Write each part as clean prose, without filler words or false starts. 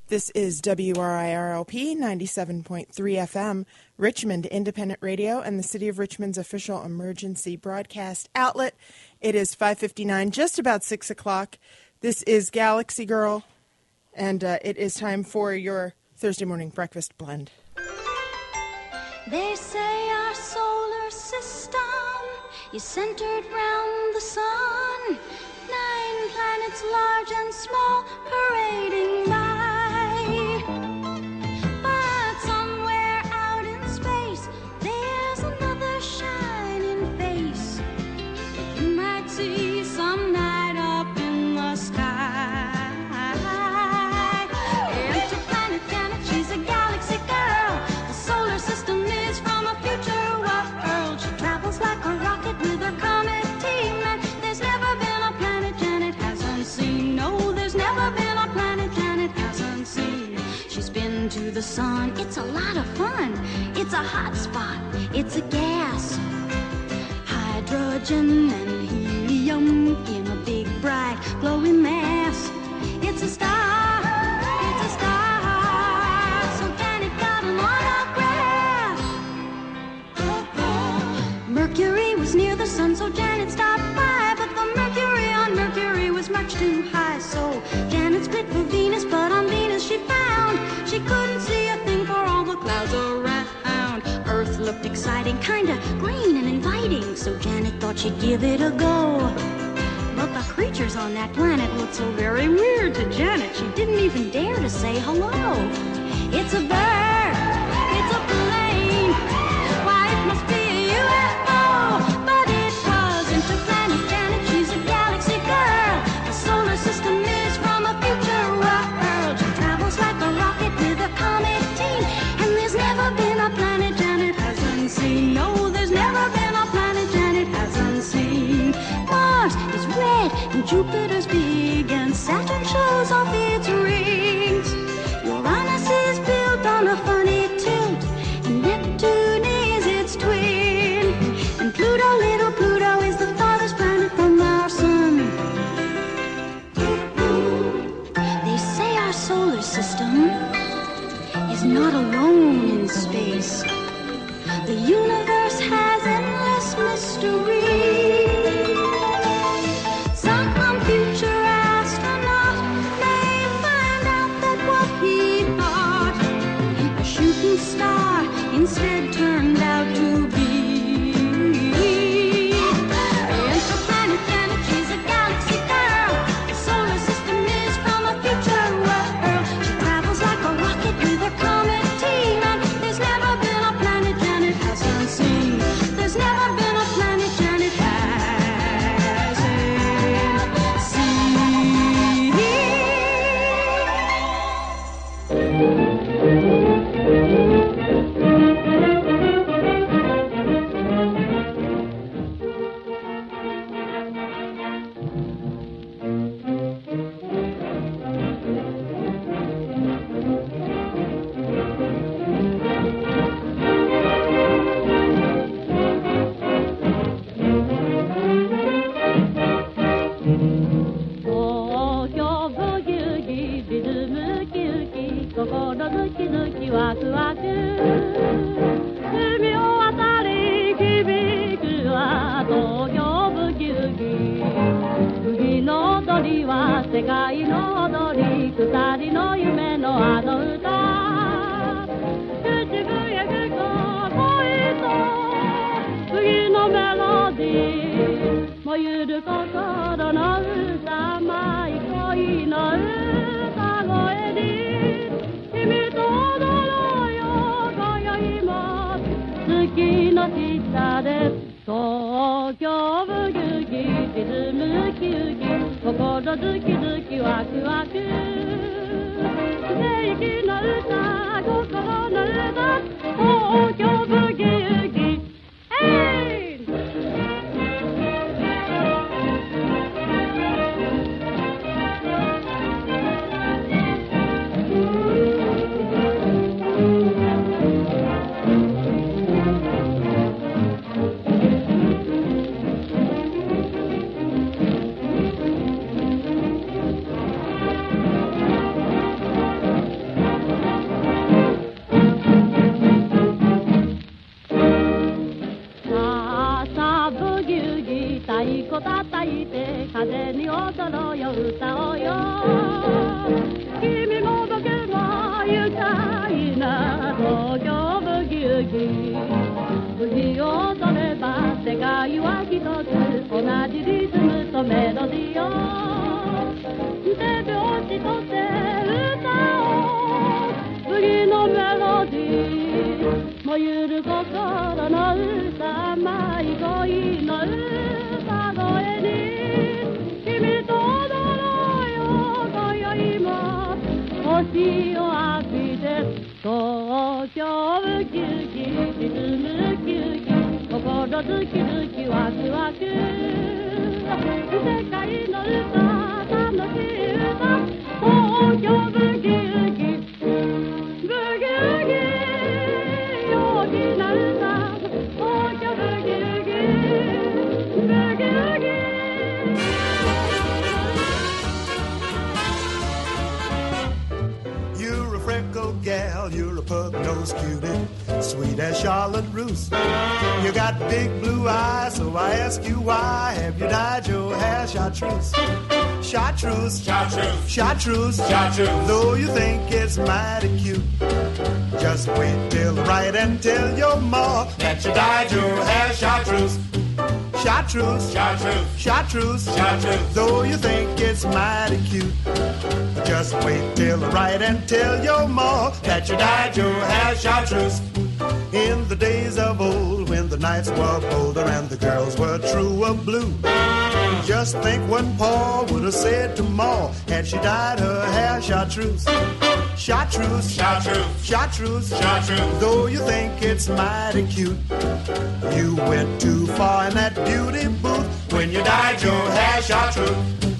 This is WRIRLP 97.3 FM, Richmond Independent Radio, and the City of Richmond's official emergency broadcast outlet. It is 5:59, just about 6 o'clock. This is Galaxy Girl, and it is time for your Thursday morning breakfast blend. They say our solar system is centered round the sun. 9 planets large and small parading by. But somewhere out in space, there's another shining face that you might see some night up in the sky. Interplanet Janet, she's a galaxy girl. The solar system is from a future world. She travels like a rocket with her comet team, and there's never been a planet Janet hasn't seen. No, there's never been a planet Janet hasn't seen. She's been to the sun, it's a lot of fun. It's a hot spot, it's a gas. Hydrogen and helium in a big bright glowing mass. It's a star, it's a star. So Janet got an autograph. Mercury was near the sun, so Janet stopped by. But the mercury on Mercury was much too high. So Janet split for Venus, but on Venus she found she couldn't see a thing for all the clouds around. Earth looked exciting, kinda green and inviting, so Janet thought she'd give it a go. But the creatures on that planet looked so very weird to Janet, she didn't even dare to say hello. It's a bird, it's a plane, why it must be a UFO. But it was Interplanet Janet, she's a galaxy girl. The solar system is from a future world. She travels like a rocket with a comet team, and there's never been a planet Janet hasn't seen. No, there's never been a planet Janet hasn't seen. Mars is red and Jupiter's big, and Saturn shows off its rings. Uranus is built on a funny tilt, and Neptune is its twin. And Pluto, little Pluto, is the farthest planet from our sun. They say our solar system is not alone in space. The universe has endless mystery. Some future astronaut may find out that what he thought a shooting star instead turned out to be. Interplanet Janet, she's a galaxy girl. The solar system is from a future world. She travels like a rocket with her comet team, and there's never been a planet Janet hasn't seen. There's never been a planet Janet hasn't seen. 허유를 거슬러 넣을까 마이거이 넣을까 너에니 힘이 떠나요 거여이마 어시오 아비데 도겨울 길기心ズキズキワクワク世界の歌楽しい歌東京ブギウギブギウギ陽気な歌東京ブギウギブギウギ You're a freckled gal, you're a pug-nosed cutie, sweet as Charlotte Russe. You got big blue eyes, so I ask you why have you dyed your hair chartreuse? Chartreuse, chartreuse, chartreuse, chartreuse. Though you think it's mighty cute, just wait till the right and tell your ma that you dyed your hair chartreuse. Chartreuse, chartreuse, chartreuse, chartreuse. Though you think it's mighty cute, just wait till the right and tell your ma that you dyed your hair chartreuse. In the days of old, when the nights were colder and the girls were true of blue, just think what Pa would have said to Ma had she dyed her hair chartreuse. Chartreuse, chartreuse, chartreuse, chartreuse. Though you think it's mighty cute, you went too far in that beauty booth when you dyed your hair chartreuse.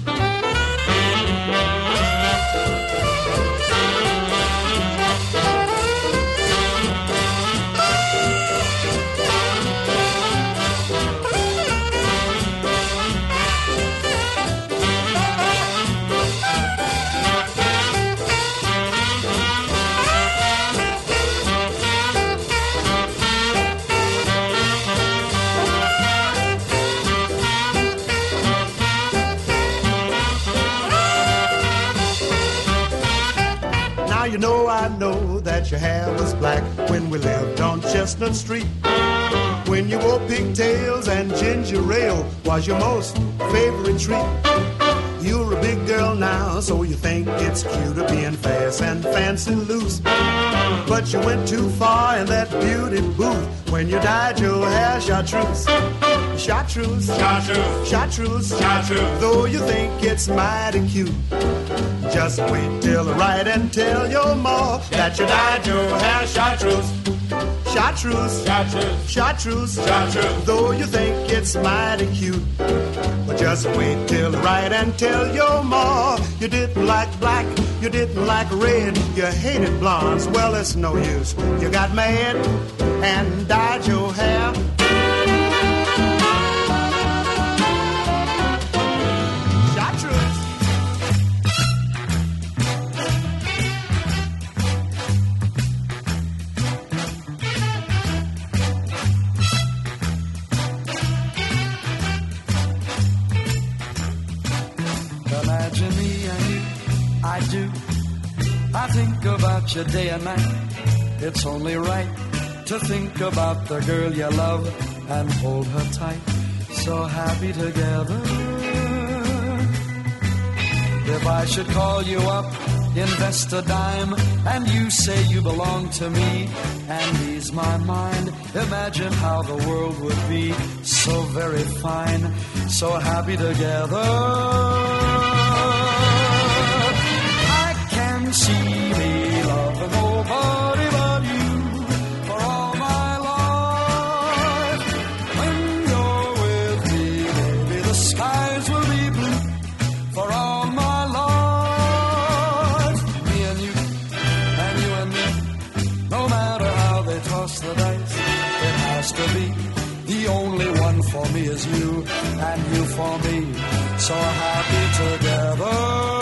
You know I know that your hair was black when we lived on Chestnut Street. When you wore pigtails and ginger ale was your most favorite treat. You're a big girl now, so you think it's cuter being fast and fancy loose. But you went too far in that beauty booth when you dyed your hair chartreuse. Chartreuse, chartreuse, chartreuse, chartreuse. Though you think it's mighty cute, just wait till the right and tell your ma that you dyed your hair chartreuse. Chartreuse, chartreuse, chartreuse, chartreuse. Though you think it's mighty cute, but just wait till the right and tell your ma you didn't like black, you didn't like red, you hated blondes. Well, it's no use. You got mad and dyed your hair. Imagine me and you, I do. I think about you day and night. It's only right to think about the girl you love and hold her tight. So happy together. If I should call you up, invest a dime, and you say you belong to me and ease my mind, imagine how the world would be so very fine, so happy together. I can see me loving nobody but you for all my life. When you're with me, baby, the skies will be blue for all my life. Me and you and me, no matter how they toss the dice, it has to be. The only one for me is you, and you for me, so happy together.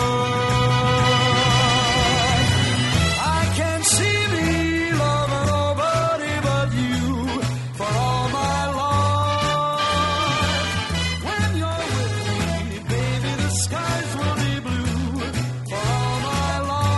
I can see me loving nobody but you for all my life. When you're with me, baby, the skies will be blue for all my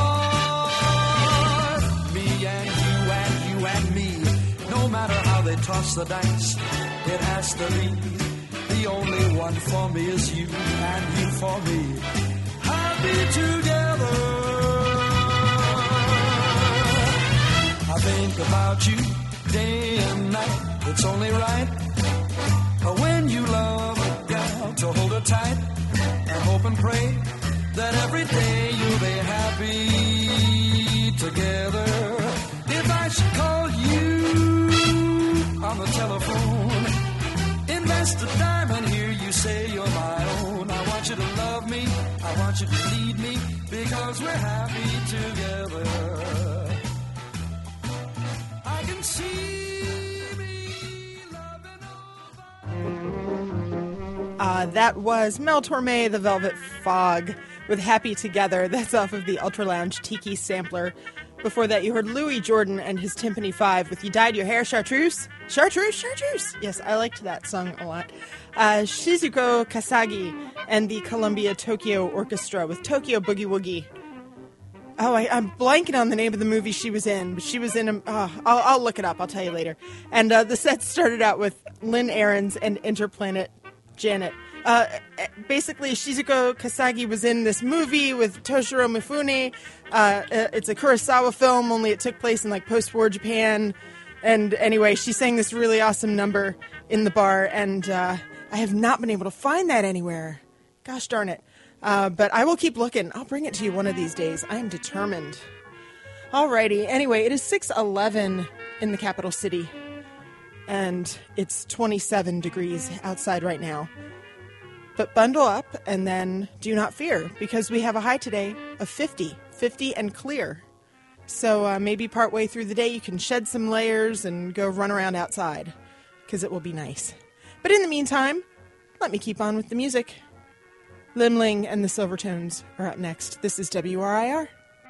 life. Me and you and me, no matter how they toss the dice, it has to be. The only one for me is you, and you for me, happy together. I think about you day and night. It's only right when you love a gal to hold her tight and hope and pray that every day you'll be happy together. If I should call you on the telephone, invest a dime and hear you say you're my own. I want you to love me, I want you to lead me, because we're happy together. I can see me loving over. That was Mel Torme, The Velvet Fog, with Happy Together. That's off of the Ultra Lounge Tiki Sampler. Before that, you heard Louis Jordan and his Timpani 5 with You Dyed Your Hair, Chartreuse. Chartreuse, Chartreuse. Yes, I liked that song a lot. Shizuko Kasagi and the Columbia Tokyo Orchestra with Tokyo Boogie Woogie. Oh, I'm blanking on the name of the movie she was in, but she was in I'll look it up. I'll tell you later. And the set started out with Lynn Ahrens and Interplanet Janet. Basically, Shizuko Kasagi was in this movie with Toshiro Mifune. It's a Kurosawa film, only it took place in like post-war Japan. And anyway, she sang this really awesome number in the bar, and I have not been able to find that anywhere. Gosh darn it. But I will keep looking. I'll bring it to you one of these days. I am determined. Alrighty. Anyway, it is 6:11 in the capital city, and it's 27 degrees outside right now. But bundle up and then do not fear, because we have a high today of 50 and clear. So maybe partway through the day you can shed some layers and go run around outside, because it will be nice. But in the meantime, let me keep on with the music. Limling and the Silvertones are up next. This is WRIR.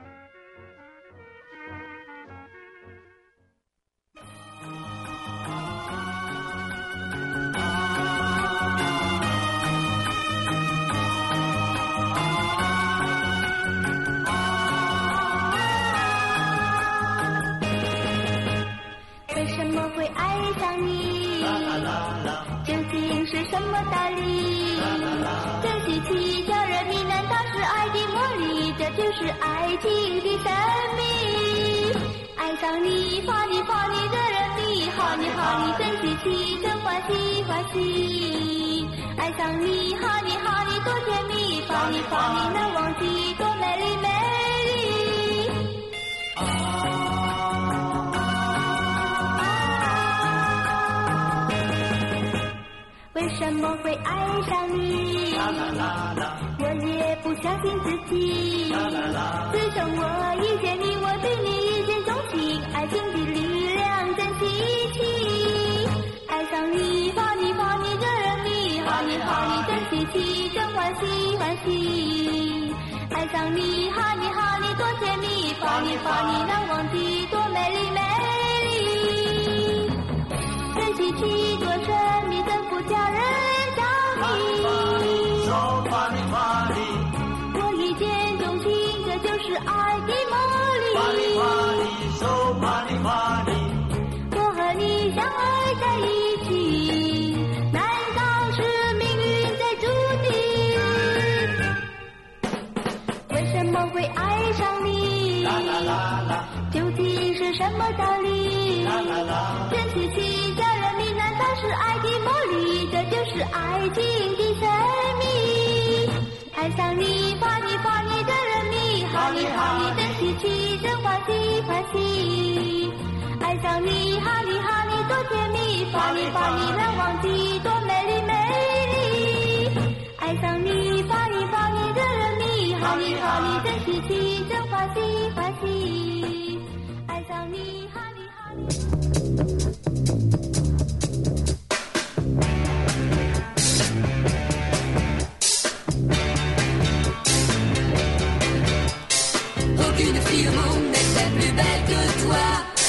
Aucune fille au monde n'était plus belle que toi.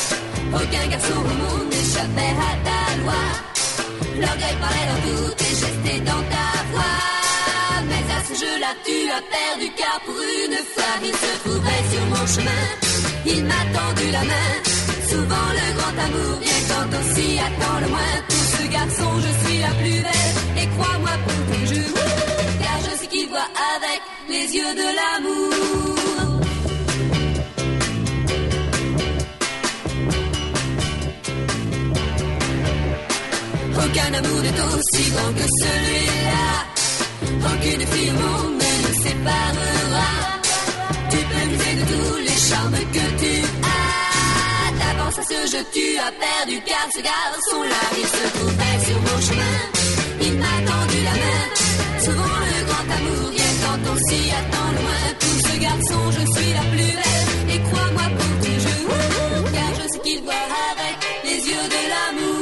Aucun garçon au monde n'échappait à ta loi. L'orgueil parlait dans tous tes gestes et dans ta voix. Mais à ce jeu-là, tu as perdu, car pour une fois, il se trouvait sur mon chemin. Il m'a tendu la main. Souvent le grand amour vient quand on s'y attend le moins. Pour ce garçon, je suis la plus belle. Et crois-moi pour tes jeux, car je sais qu'il voit avec les yeux de l'amour. Aucun amour n'est aussi grand que celui-là. Aucune fille au monde ne nous séparera. Tu peux user de tous les charmes que tu as. T'avances à ce jeu, tu as perdu car ce garçon-là, il se trouvait sur mon chemin. Il m'a tendu la main. Souvent le grand amour vient quand on s'y attend loin. Pour ce garçon, je suis la plus belle. Et crois-moi pour toujours, car je sais qu'il voit avec les yeux de l'amour.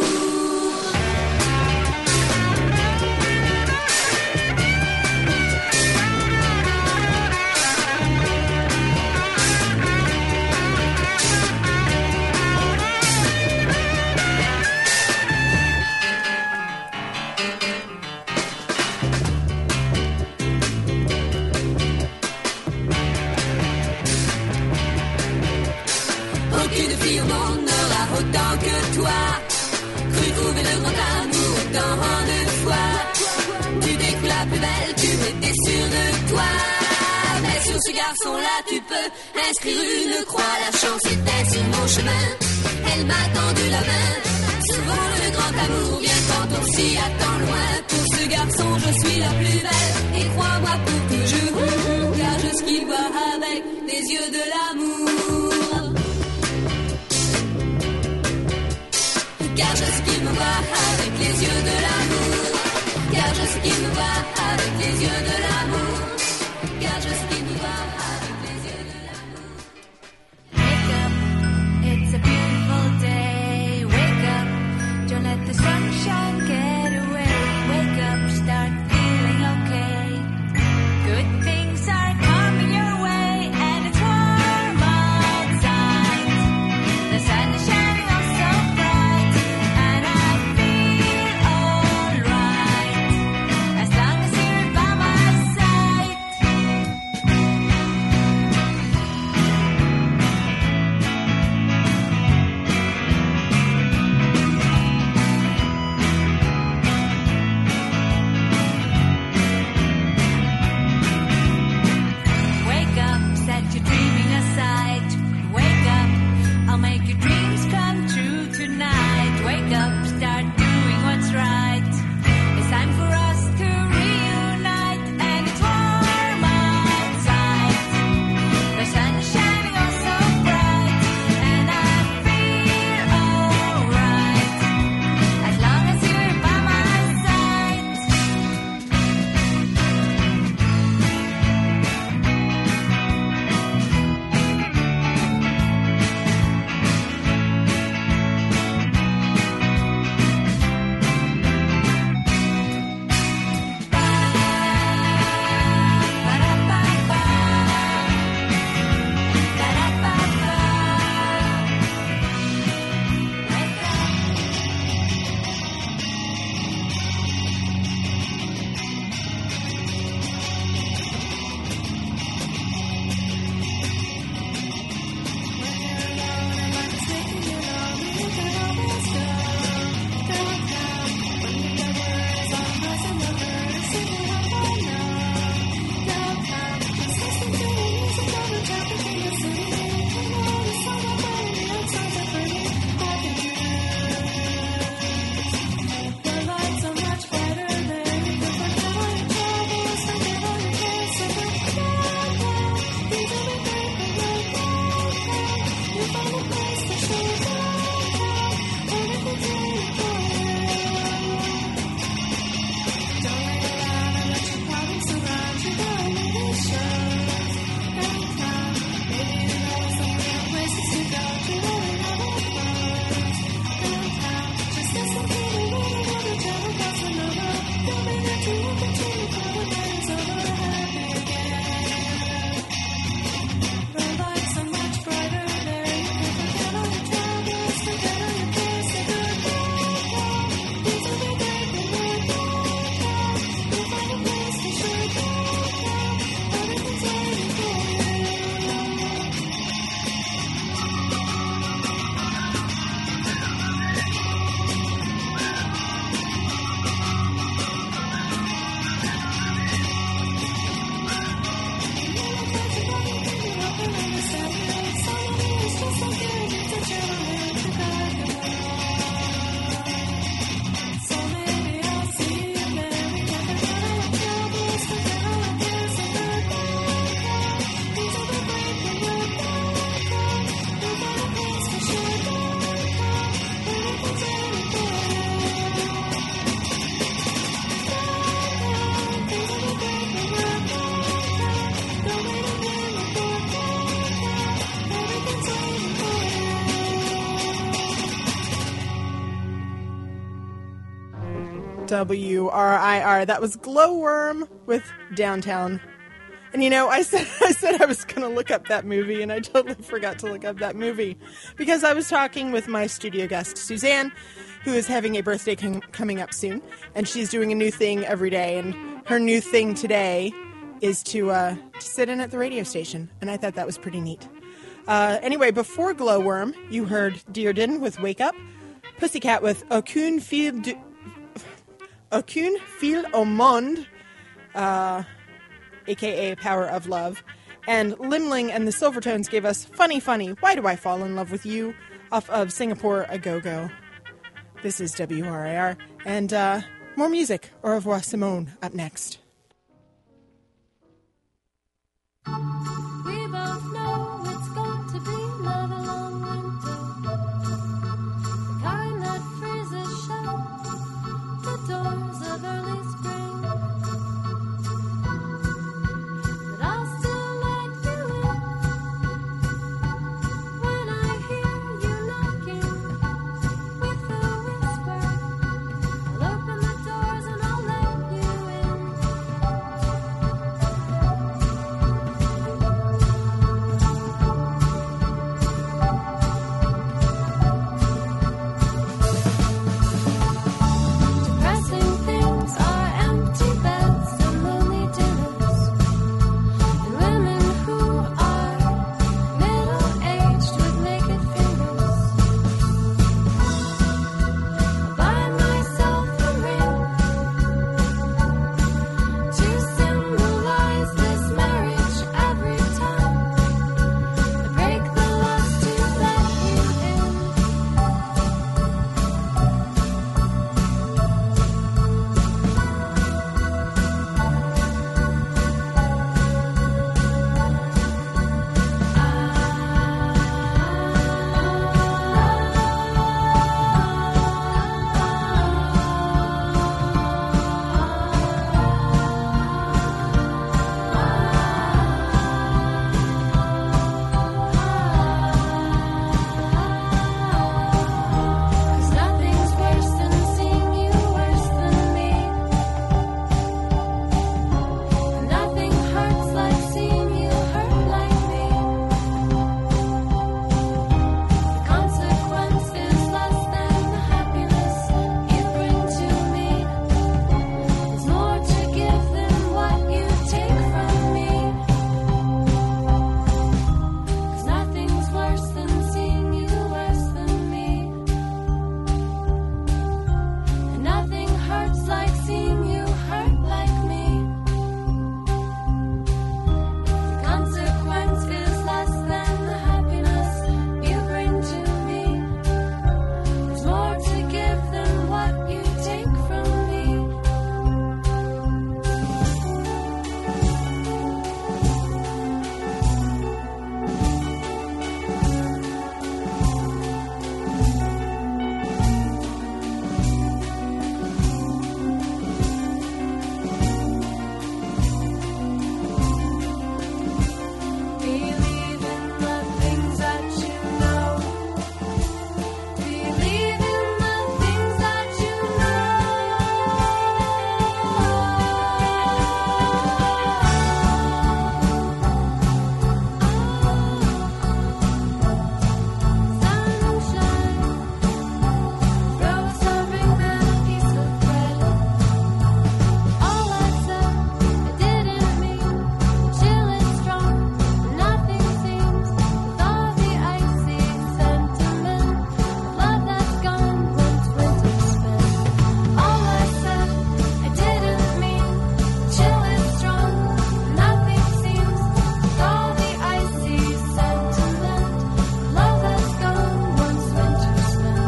Aucune fille au monde n'aura autant que toi. Cru trouver le grand amour autant de fois. Tu découvres la plus belle, tu étais sûr de toi. Mais sur ce garçon-là, tu peux inscrire une croix. La chance était sur mon chemin, elle m'a tendu la main. Souvent le grand amour vient quand on s'y attend loin. Pour ce garçon, je suis la plus belle. Et crois-moi pour toujours, car je sais qu'il voit avec les yeux de l'amour. Car je sais qu'il me voit avec les yeux de l'amour. Car je sais qu'il me voit avec les yeux de l'amour. Car je sais qu'il me voit avec les yeux de l'amour. Wake up, it's a beautiful day. Wake up, don't let the sunshine get away. Wake up, start feeling okay. Good things are coming your way, and it's warm outside. The sun is shining oh so bright, and I feel alright as long as you're by my side. WRIR. That was Glowworm with Downtown. And you know, I said I was going to look up that movie, and I totally forgot to look up that movie because I was talking with my studio guest, Suzanne, who is having a birthday coming up soon, and she's doing a new thing every day, and her new thing today is to sit in at the radio station, and I thought that was pretty neat. Anyway, before Glowworm, you heard Dearden with Wake Up, Pussycat with Aucune fil au monde, a.k.a. Power of Love, and Limling and the Silvertones gave us Funny Funny, Why Do I Fall in Love with You, off of Singapore A Go-Go. This is WRIR, and more music. Au revoir, Simone, up next. We both know it's going to be another long winter, the kind that freezes shut the doors of early spring. But I'll still let you in when I hear you knocking with a whisper. I'll open the doors and I'll let you in. Depressing things are empty beds and lonely dinners, and women who are middle-aged with naked fingers. I'll buy myself a ring to symbolize this marriage every time I break the lust to let you in. Cause nothing's worse than seeing you worse than me, and nothing hurts like seeing you hurt like me. The consequence is less than the happiness you bring to me. There's more to give than what you take from me. Cause nothing's worse than seeing you worse than me, and nothing hurts like seeing you hurt like me. The consequence is less than the happiness you bring to me. There's more to give than what you take from me. Believe in the things that you know. Believe in the things that you Sunshine, rose a ring and a piece of bread. All I said, I didn't mean. Chill is strong, nothing seems. With all the icy sentiment, love that's gone once winter spent. All I said, I didn't mean. Chill is strong, nothing seems. With all the icy sentiment, love that's gone once winter spent.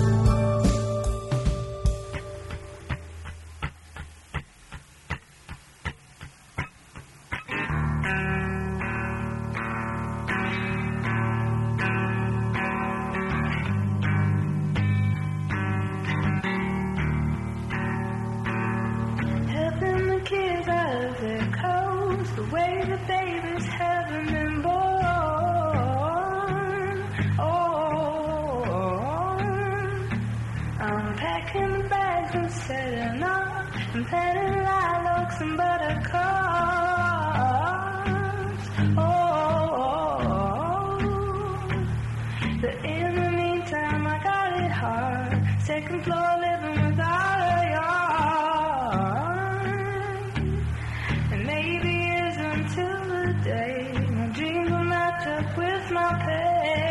Helping the kids out of their clothes, the way the babies haven't been born. Oh, I'm packing the bags and setting off. and petting lilacs and buttercups. Oh, but in the meantime I got it hard. Second floor living without a yard. And maybe years until the day my dreams will match up with my pay.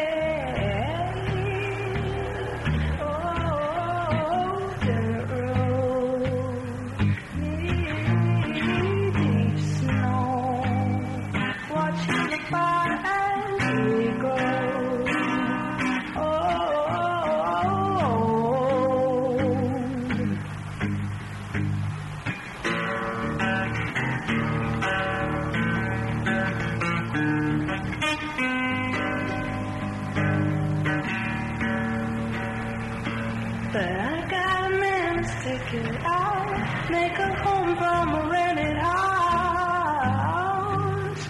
Make a home from a rented house.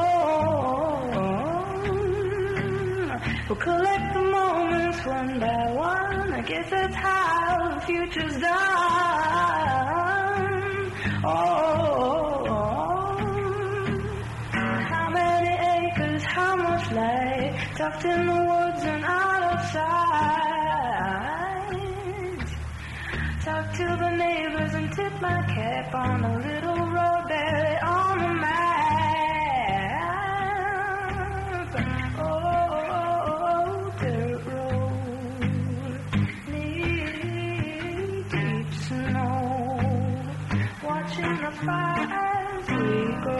We'll collect the moments one by one. I guess that's how the future's done. How many acres, how much light, tucked in the woods and out of sight. Talk to the neighbors and tip my cap on a little road barely on the map. Oh, dirt road, knee deep snow, watching the fire as we go.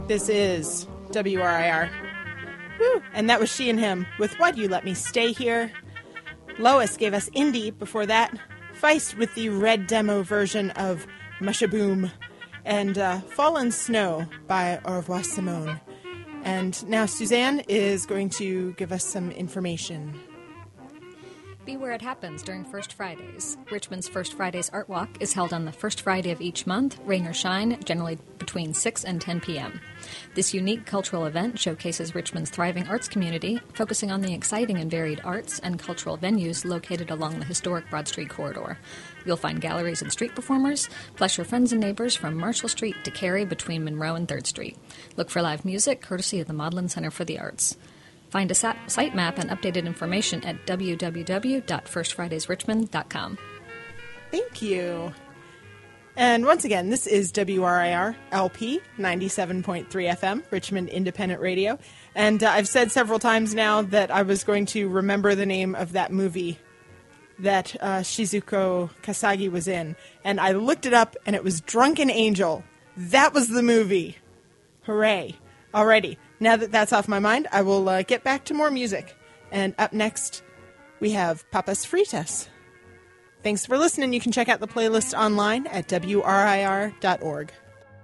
This is WRIR. Woo. And that was She and Him with Why'd You Let Me Stay Here? Lois gave us Indie before that. Feist with the red demo version of Mushaboom. And Fallen Snow by Au revoir Simone. And now Suzanne is going to give us some information. Be where it happens during First Fridays. Richmond's First Fridays Art Walk is held on the first Friday of each month, rain or shine, generally between 6 and 10 p.m. This unique cultural event showcases Richmond's thriving arts community, focusing on the exciting and varied arts and cultural venues located along the historic Broad Street corridor. You'll find galleries and street performers, plus your friends and neighbors from Marshall Street to Cary between Monroe and 3rd Street. Look for live music courtesy of the Maudlin Center for the Arts. Find a site map and updated information at www.firstfridaysrichmond.com. Thank you. And once again, this is WRIR LP 97.3 FM, Richmond Independent Radio. And I've said several times now that I was going to remember the name of that movie that Shizuko Kasagi was in. And I looked it up, and it was Drunken Angel. That was the movie. Hooray. Alrighty. Now that that's off my mind, I will get back to more music. And up next, we have Papas Fritas. Thanks for listening. You can check out the playlist online at WRIR.org.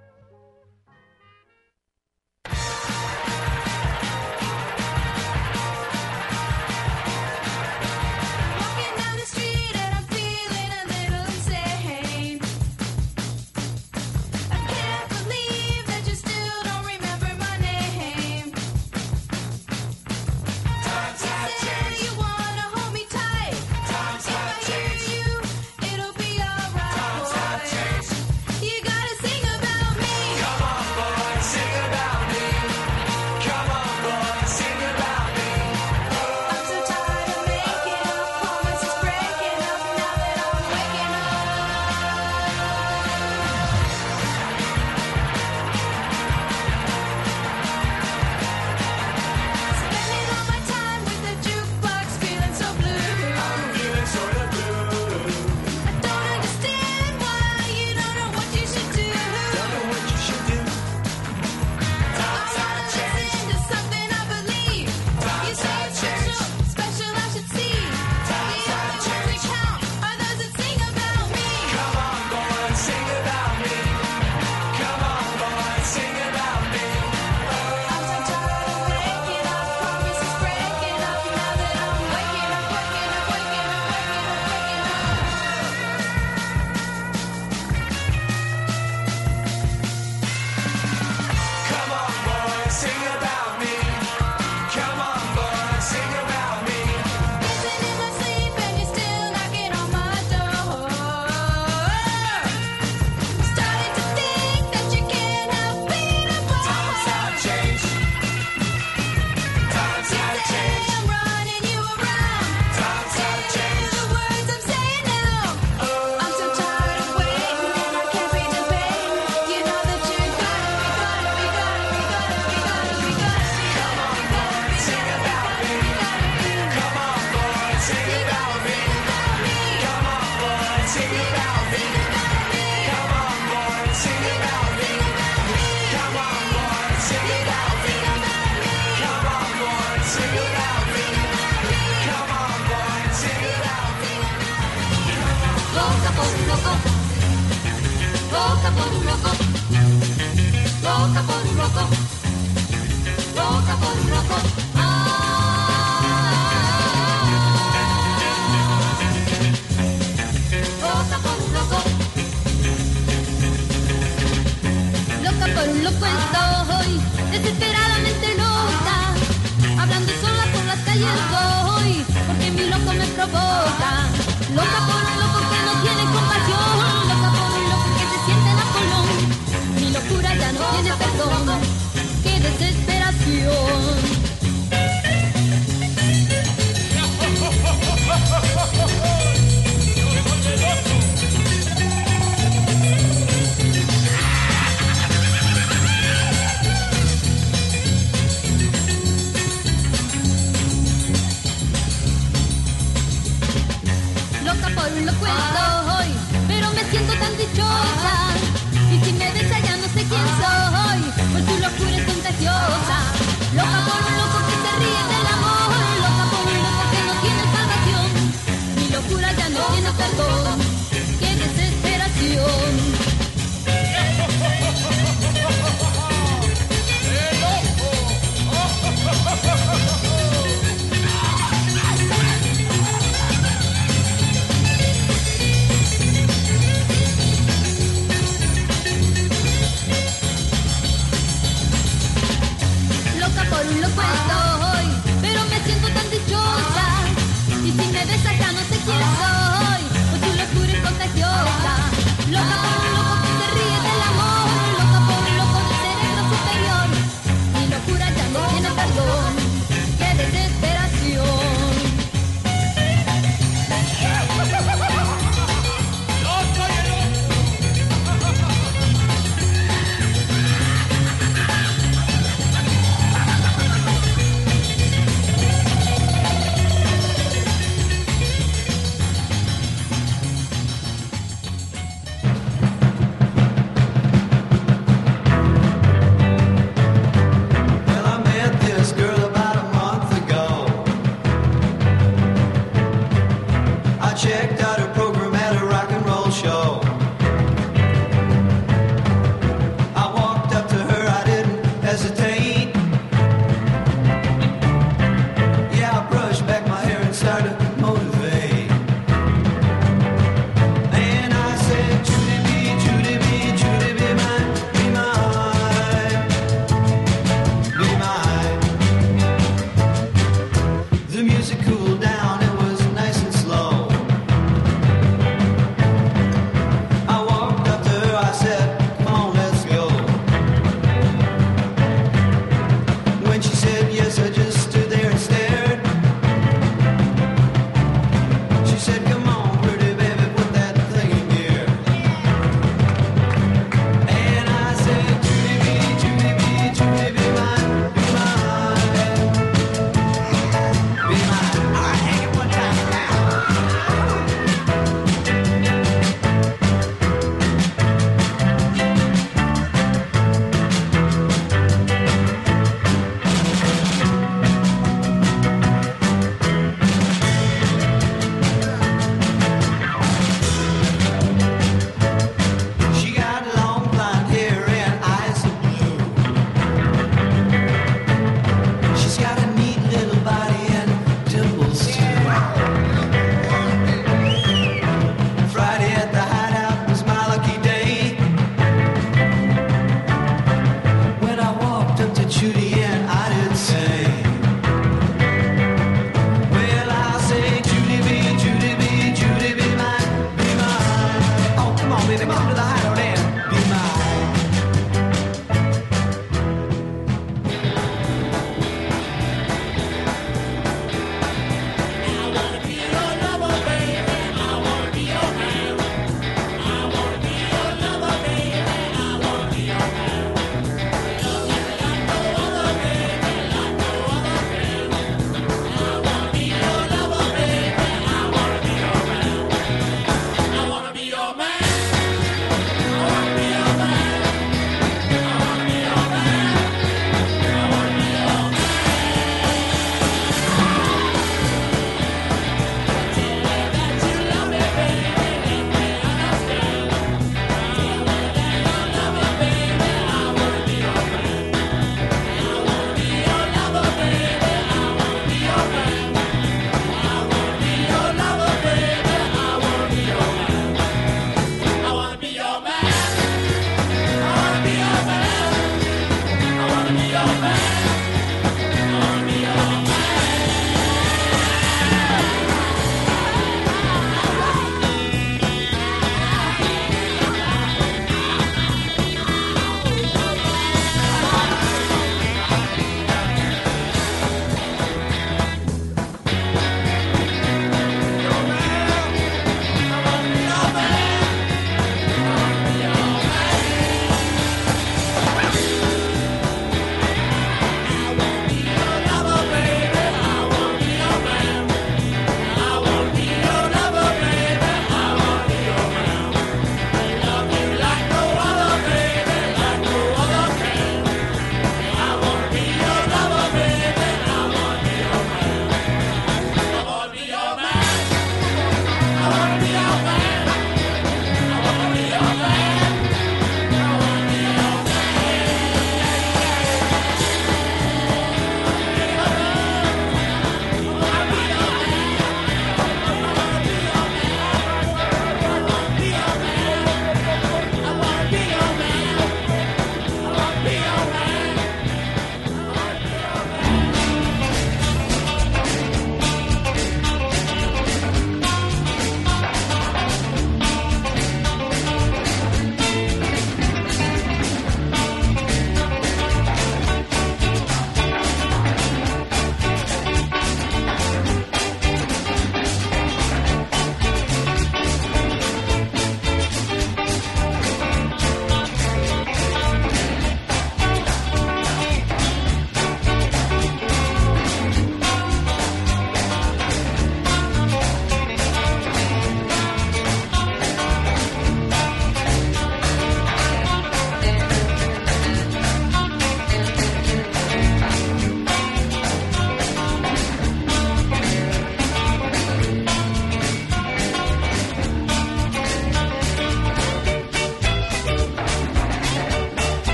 Walking down the street and I'm feeling a little insane. I can't believe that you still don't remember my name. You say you wanna hold me tight. If I hear you, it'll be alright. You gotta sing about me. Come on, boy, sing about me. Come on, boy, sing about me. I'm so tired of making up promises, breaking up now that I'm waking up. Spending all my time with the jukebox, feeling so blue. Feeling sort of blue. I don't understand why you don't know what you should do. Don't know what you should do. I wanna listen to something I believe. You say it's special, I should see. The only ones that count are those that sing about me. Come on, boy, sing about me. Come on, boy, sing about me. I'm so tired of making up promises, breaking up now that I'm waking up, waking up, waking up, waking up, Come on, boy, sing about me. Come on, boy, sing about me. Dancing in my sleep and you're still knocking on my door. Starting to think that you can't help being a boy. Times have changed. Times have changed. I'm running you around. Times have changed. The words I'm saying now. I'm so tired of waiting and I can't be debating. You know that you gotta be. Come on, boy, sing about me. Come on, boy, sing about me. Come on, boy, sing about me. Come on, boy, sing about me. Come on, boy, sing about me. Come on, boy, sing about me. Come on, boy, sing about me. Loca por un loco, loca por un loco, loca por un loco, loca por un loco. Loca por un loco, Loca por un loco estoy, desesperadamente loca. Hablando sola por las calles voy, porque mi loco me provoca. Loca por un loco que no tiene compasión. Loca por un loco que se siente Napoleón. Mi locura ya no tiene perdón. ¡Qué desesperación! Loca por un loco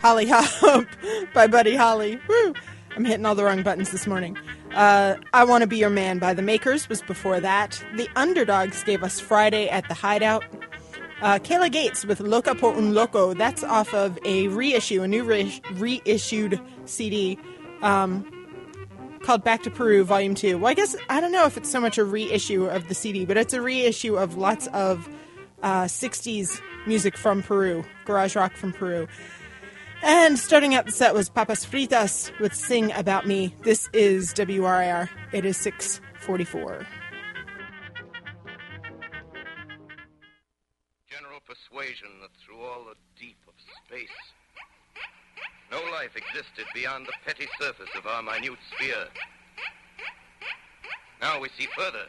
Holly Hop by Buddy Holly. Woo! I'm hitting all the wrong buttons this morning. I Want to Be Your Man by The Makers was before that. The Underdogs gave us Friday at the Hideout. Kayla Gates with Loca por un Loco. That's off of a reissue, a new reissued CD called Back to Peru Volume 2. Well, I guess, I don't know if it's so much a reissue of the CD, but it's a reissue of lots of 60s music from Peru, garage rock from Peru. And starting out the set was Papas Fritas with Sing About Me. This is WRIR. It is 6:44. General persuasion that through all the deep of space, no life existed beyond the petty surface of our minute sphere. Now we see further.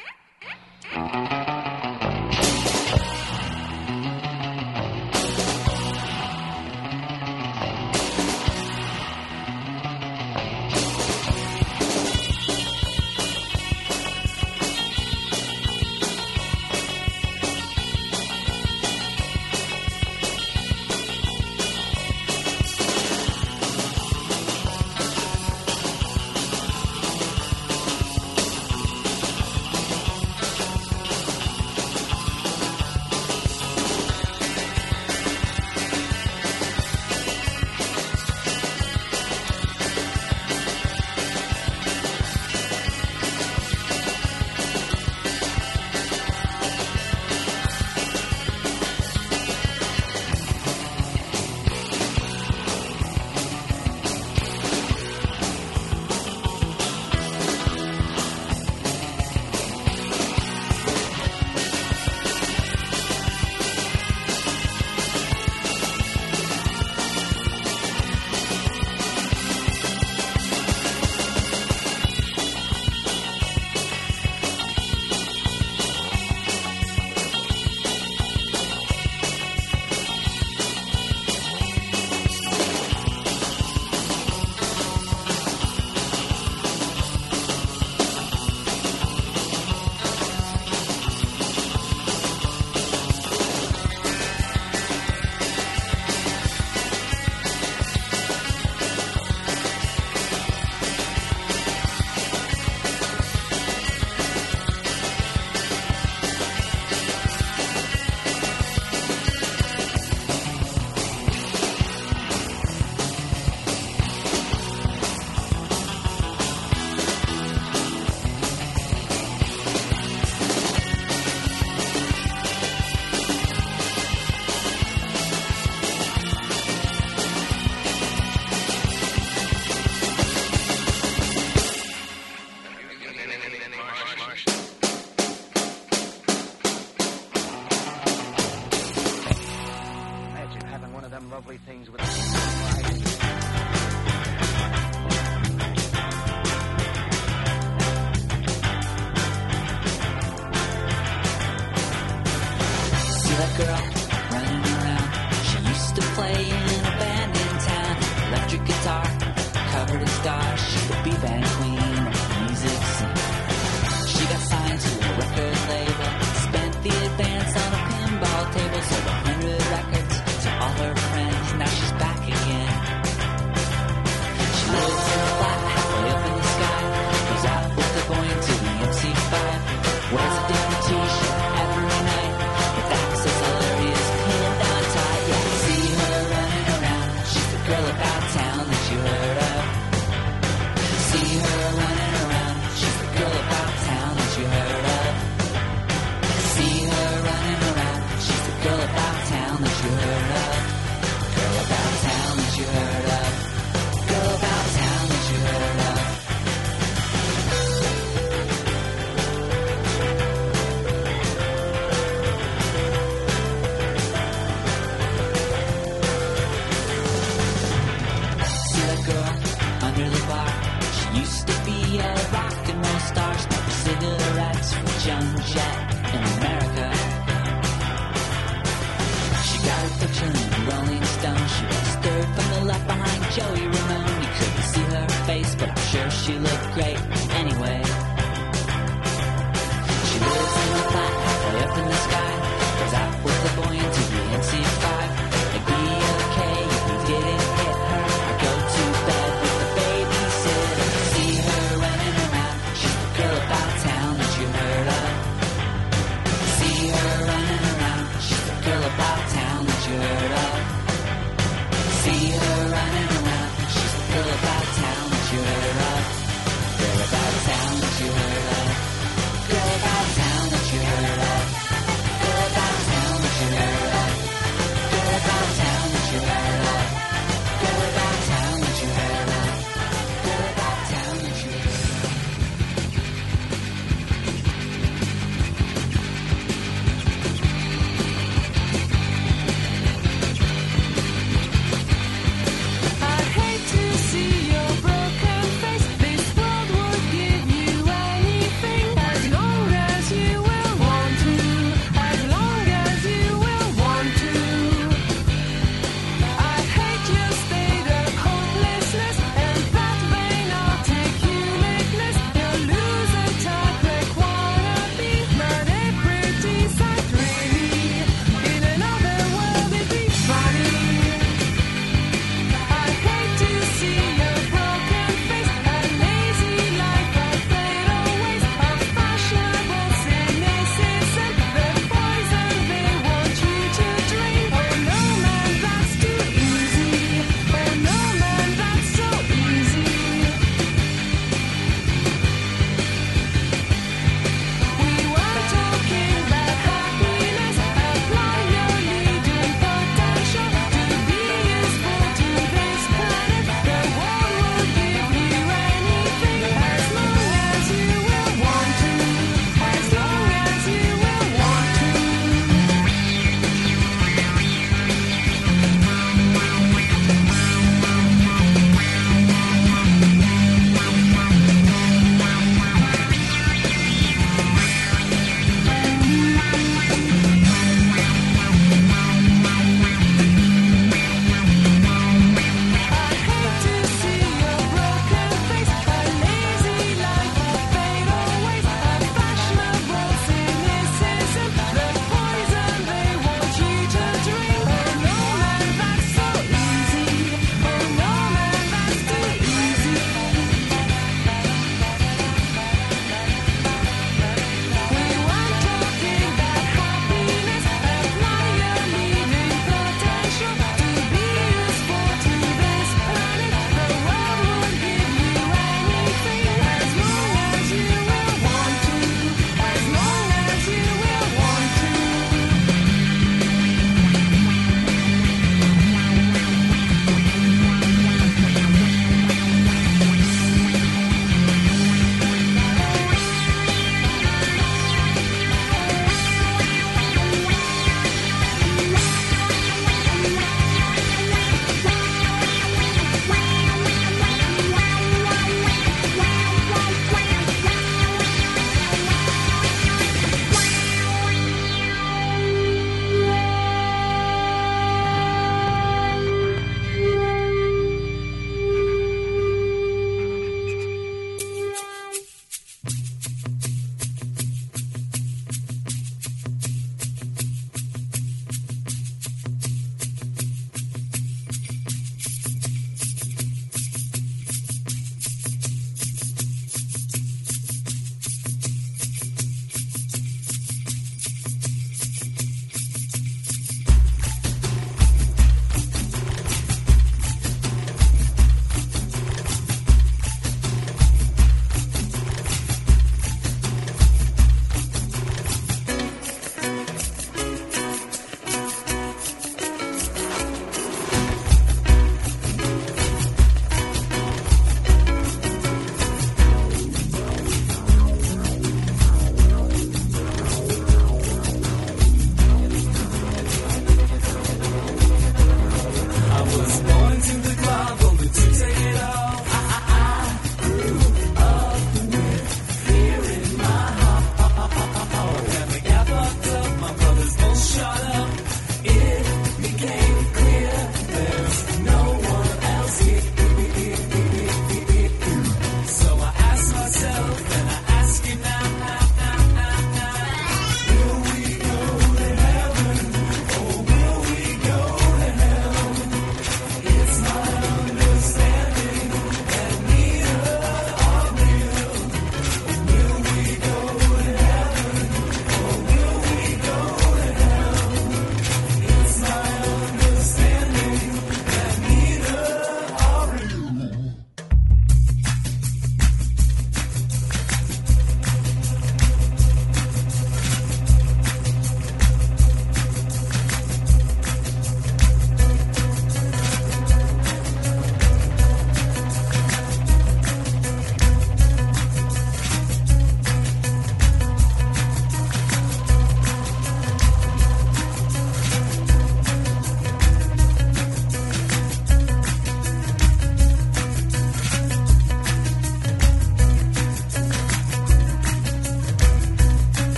Goes out with the boy into the MC5. It'd be okay if we didn't hit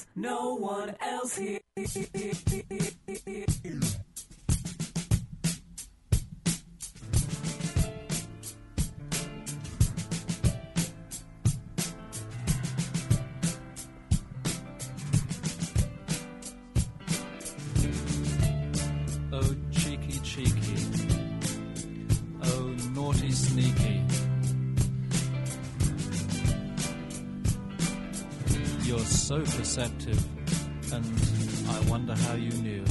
No one else here. Oh, cheeky, cheeky. Oh, naughty, sneaky. You're so perceptive, and I wonder how you knew.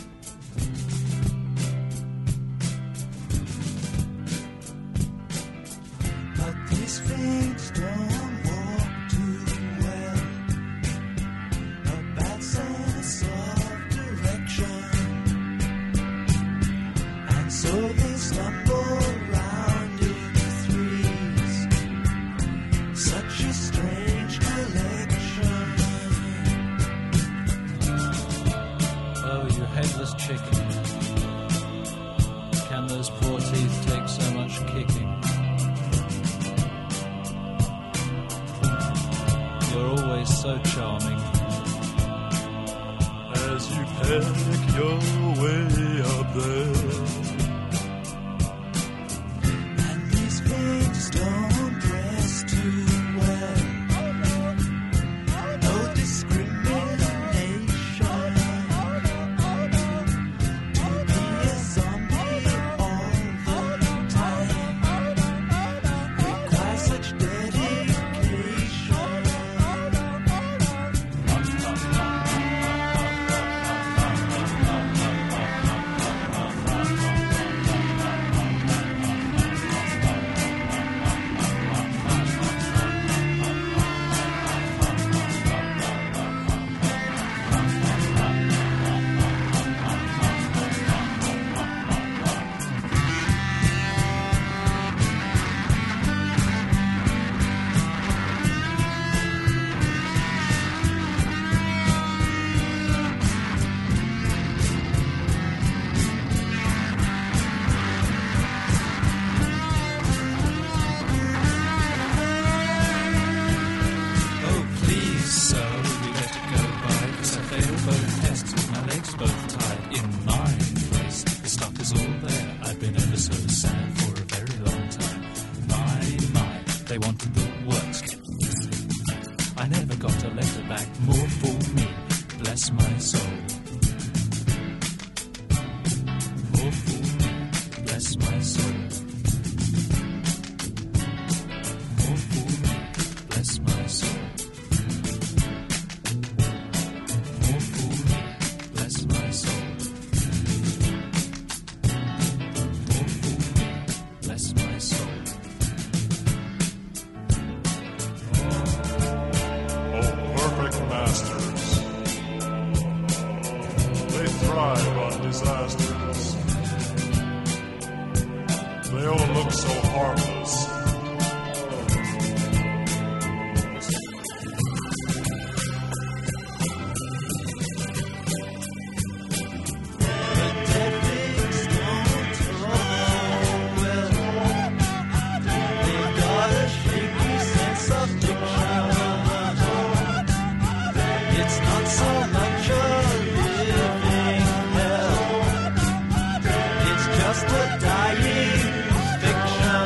But these things don't walk too well. A bad sense of direction. And so they stumble around in threes. Such a strange collection. Oh, you headless chicken. Can those poor teeth take so much kicking? You're always so charming. As you peck your way up there. And these pigs don't dress too well. No discrimination. To be a zombie all the time requires such dedication. Oh, please, sir, will you let it go by? 'Cause I failed both tests with my legs both tied. In my place, the stuff is all there. I've been ever so sad for a very long time. My, they wanted the works kept. I never got a letter back, more for me, bless my soul. More for me, bless my soul. More for me, bless my soul. More for me, bless my soul. More for me, bless my soul. Oh, perfect masters. They thrive on disasters. They all look so harmless. It's not so much a living hell. It's just a dying fiction.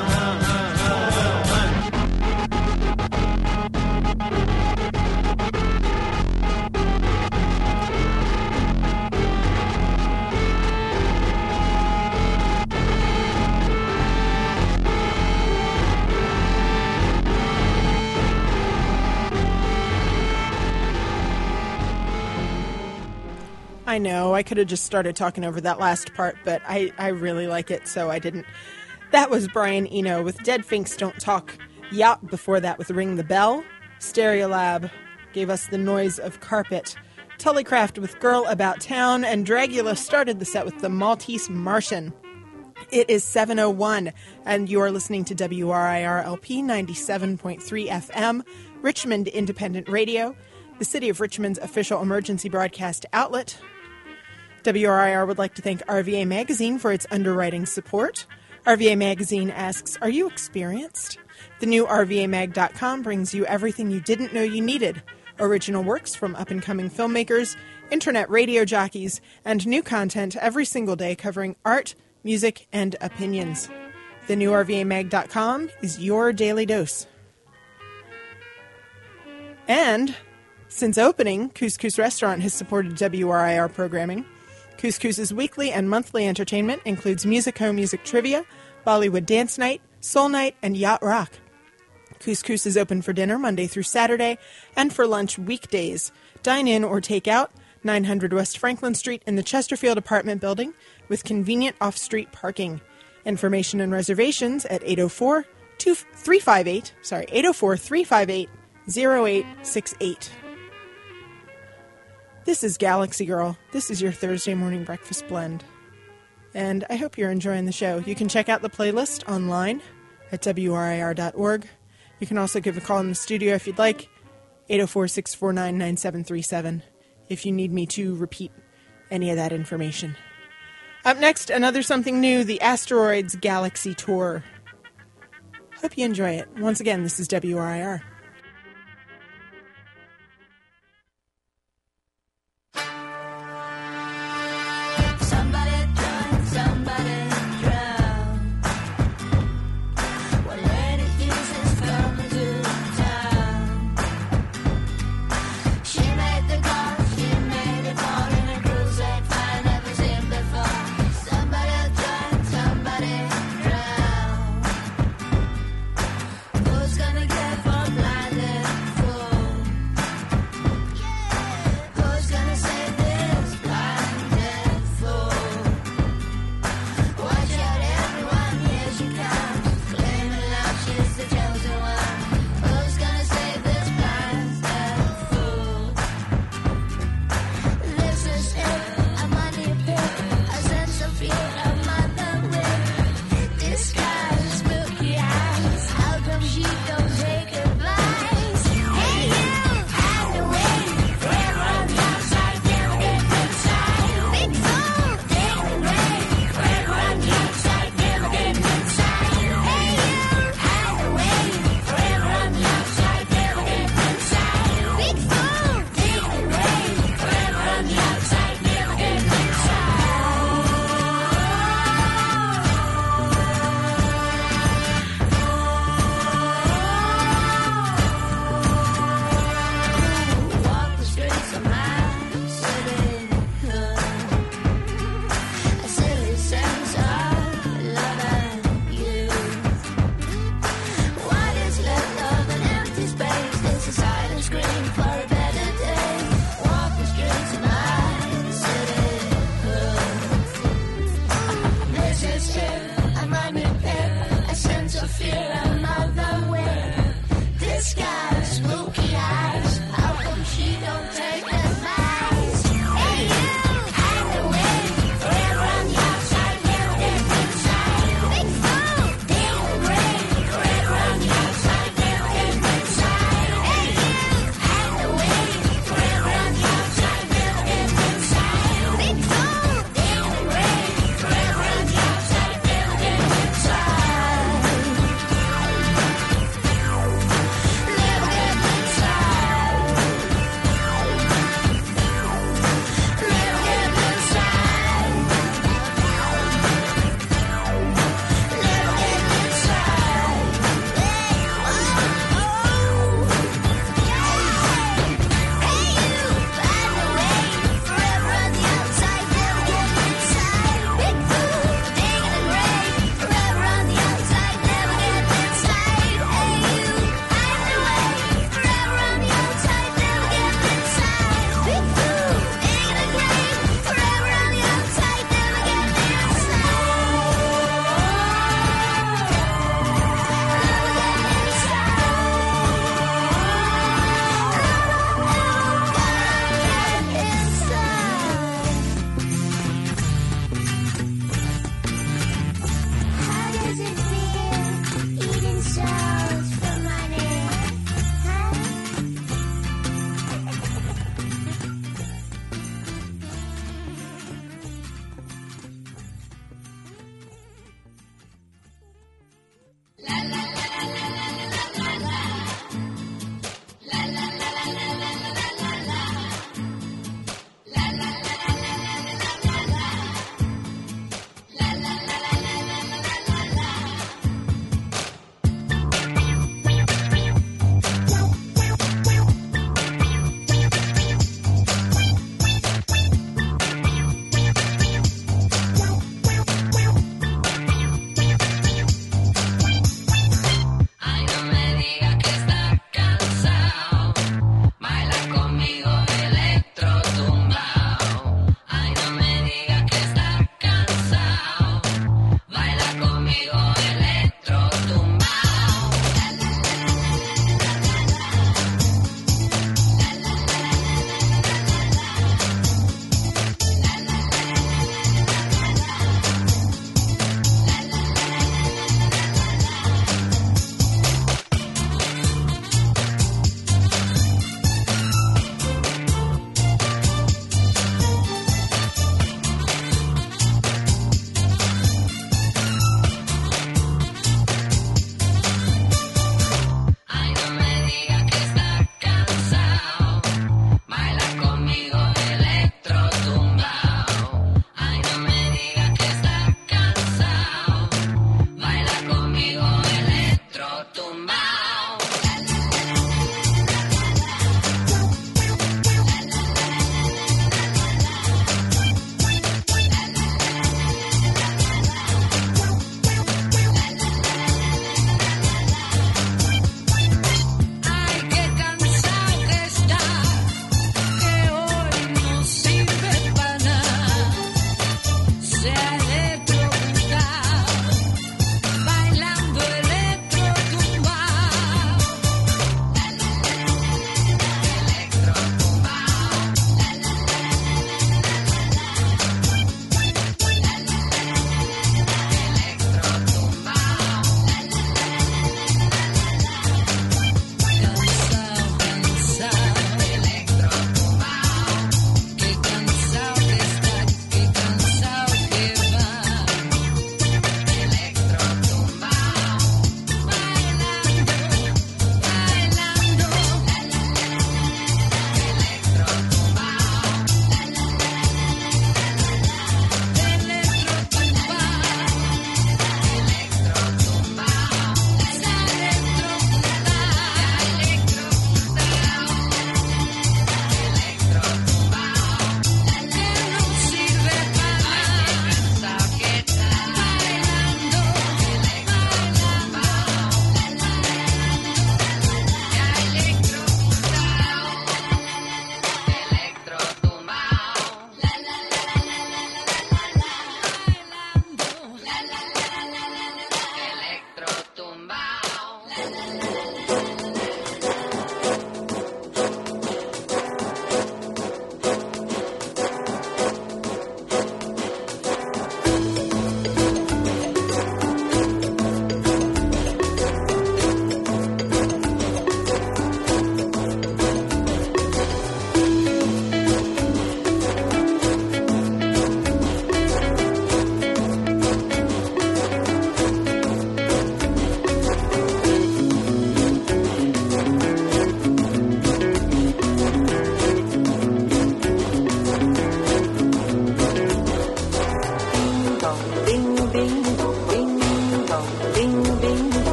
I know, I could have just started talking over that last part, but I really like it, so I didn't. That was Brian Eno with Dead Finks Don't Talk. Yacht before that with Ring the Bell. Stereolab gave us The Noise of Carpet. Tullycraft with Girl About Town, and Dragula started the set with The Maltese Martian. It is 7:01, and you are listening to WRIR-LP 97.3 FM, Richmond Independent Radio, the City of Richmond's official emergency broadcast outlet. WRIR would like to thank RVA Magazine for its underwriting support. RVA Magazine asks, are you experienced? The new RVAmag.com brings you everything you didn't know you needed. Original works from up-and-coming filmmakers, internet radio jockeys, and new content every single day covering art, music, and opinions. TheNewRVAMag.com is your daily dose. And since opening, Couscous Restaurant has supported WRIR programming. Couscous's weekly and monthly entertainment includes Musico Music Trivia, Bollywood Dance Night, Soul Night, and Yacht Rock. Couscous is open for dinner Monday through Saturday and for lunch weekdays. Dine in or take out, 900 West Franklin Street in the Chesterfield apartment building with convenient off-street parking. Information and reservations at 804-358-0868. This is Galaxy Girl. This is your Thursday morning breakfast blend. And I hope you're enjoying the show. You can check out the playlist online at WRIR.org. You can also give a call in the studio if you'd like, 804-649-9737, if you need me to repeat any of that information. Up next, another something new, the Asteroids Galaxy Tour. Hope you enjoy it. Once again, this is WRIR.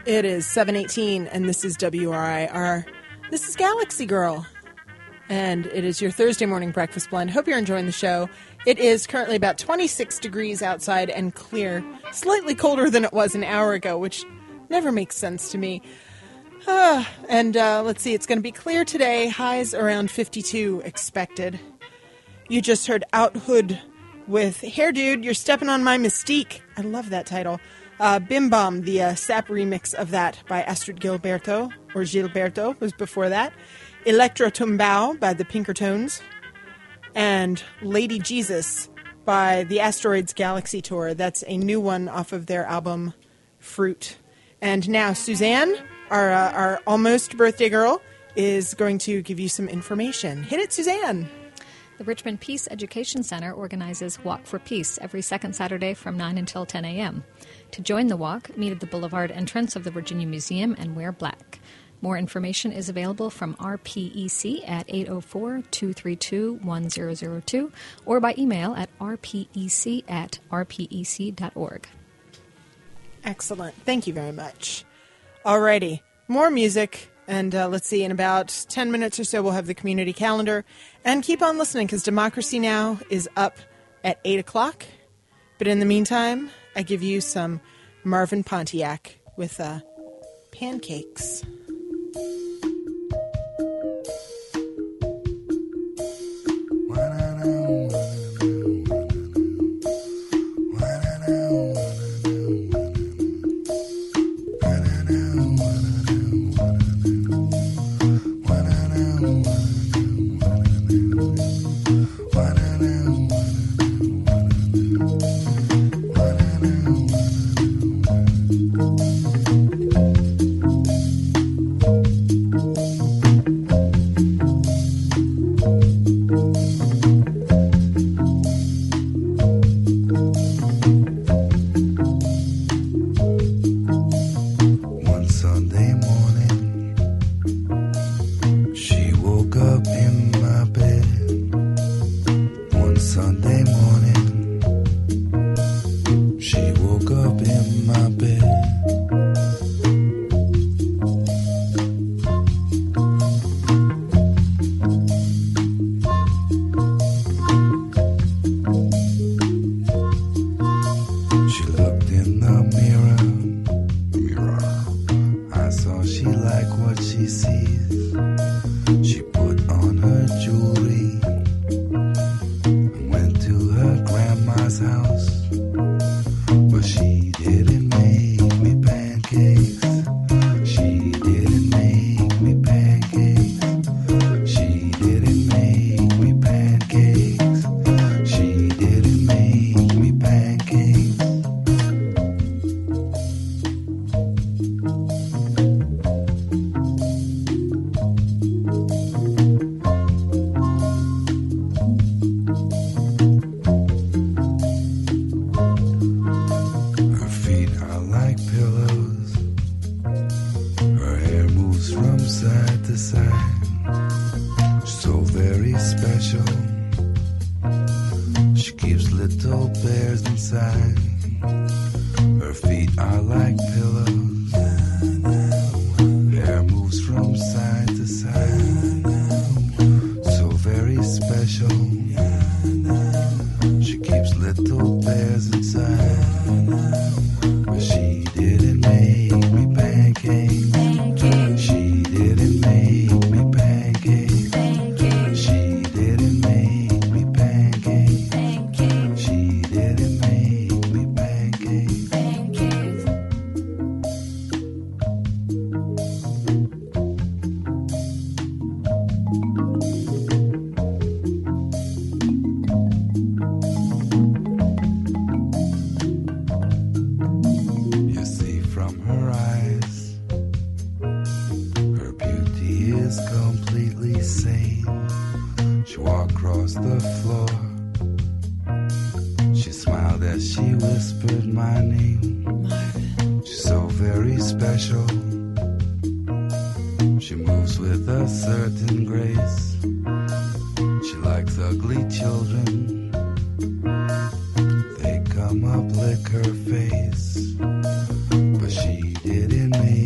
It is 7:18, and this is WRIR. This is Galaxy Girl, and it is your Thursday morning breakfast blend. Hope you're enjoying the show. It is currently about 26 degrees outside and clear, slightly colder than it was an hour ago, which never makes sense to me. Let's see, it's going to be clear today, highs around 52 expected. You just heard Out Hood with Hair Dude, You're Stepping on My Mystique. I love that title. Bim Bom, the SAP remix of that by Astrid Gilberto, or Gilberto was before that. Electro Tumbao by the Pinkertones. And Lady Jesus by the Asteroids Galaxy Tour. That's a new one off of their album Fruit. And now Suzanne, our almost birthday girl, is going to give you some information. Hit it, Suzanne. The Richmond Peace Education Center organizes Walk for Peace every second Saturday from 9 until 10 a.m. To join the walk, meet at the Boulevard entrance of the Virginia Museum and wear black. More information is available from RPEC at 804-232-1002 or by email at rpec@rpec.org. Excellent. Thank you very much. Alrighty, more music. And let's see, in about 10 minutes or so, we'll have the community calendar. And keep on listening, because Democracy Now! Is up at 8 o'clock. But in the meantime, I give you some Marvin Pontiac with Pancakes. Come up, lick her face, but she didn't make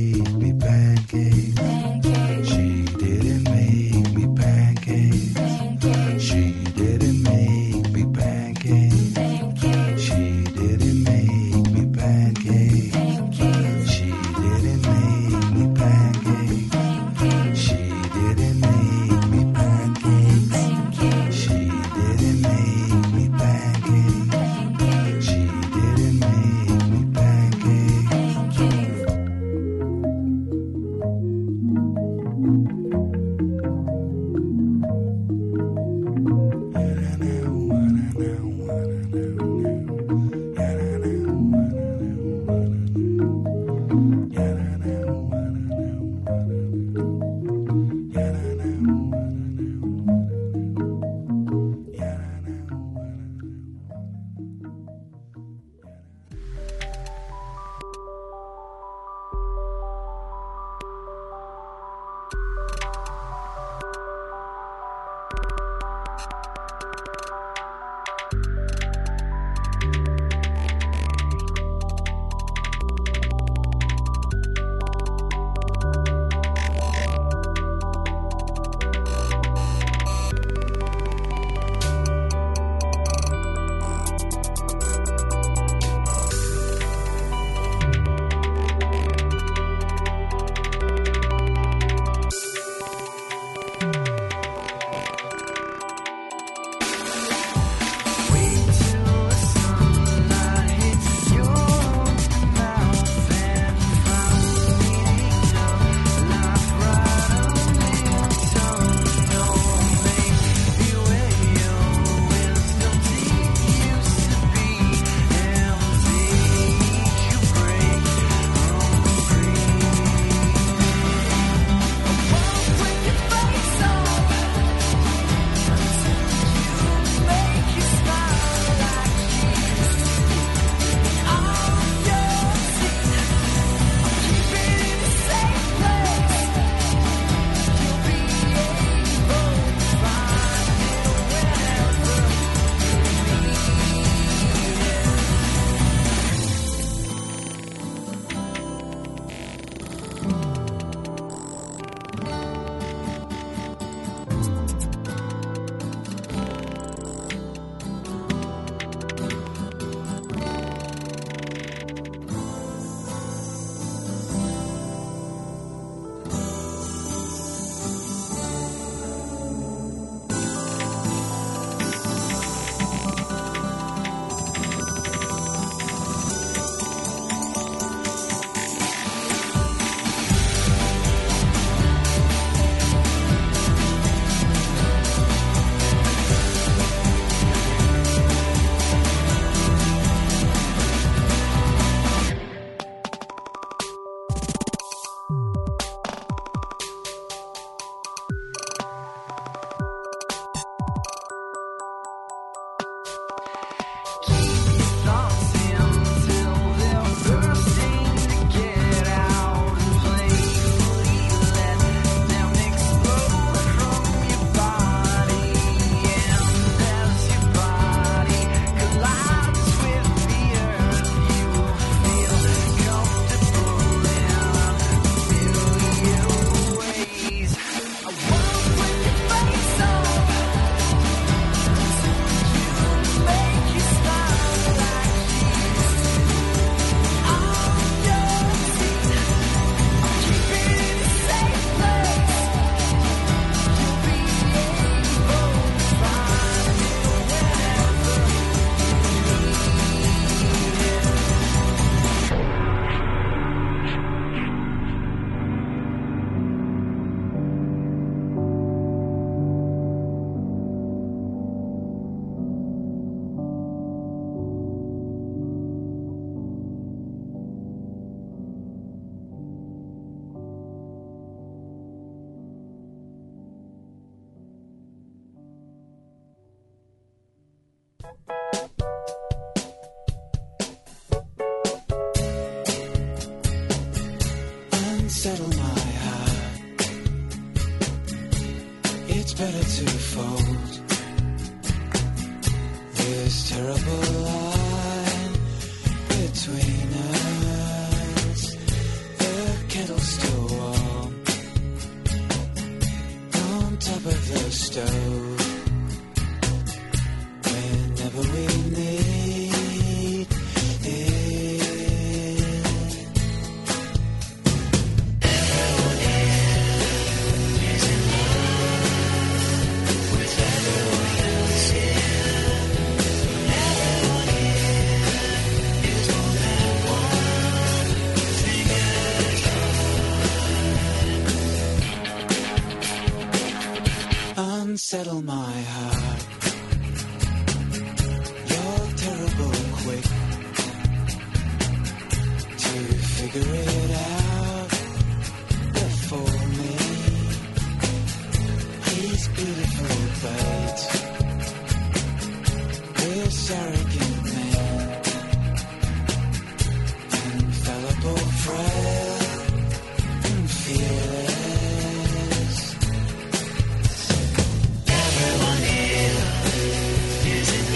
Unsettle my heart. It's better to fold this terrible line between us. The kettle's still warm on top of the stove. Whenever we need it. Everyone here is in love with everyone else here. Everyone here is more than one thing at a time. Unsettle my heart. You're terrible quick to figure it out before me. He's beautiful, but this arrogant man, infallible, frail, and fearless. Everyone here is in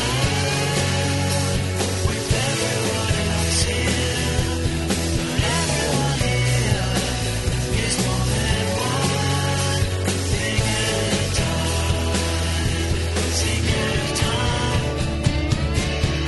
love with everyone else here. But everyone here is more than one thing at a time. Thing at a time.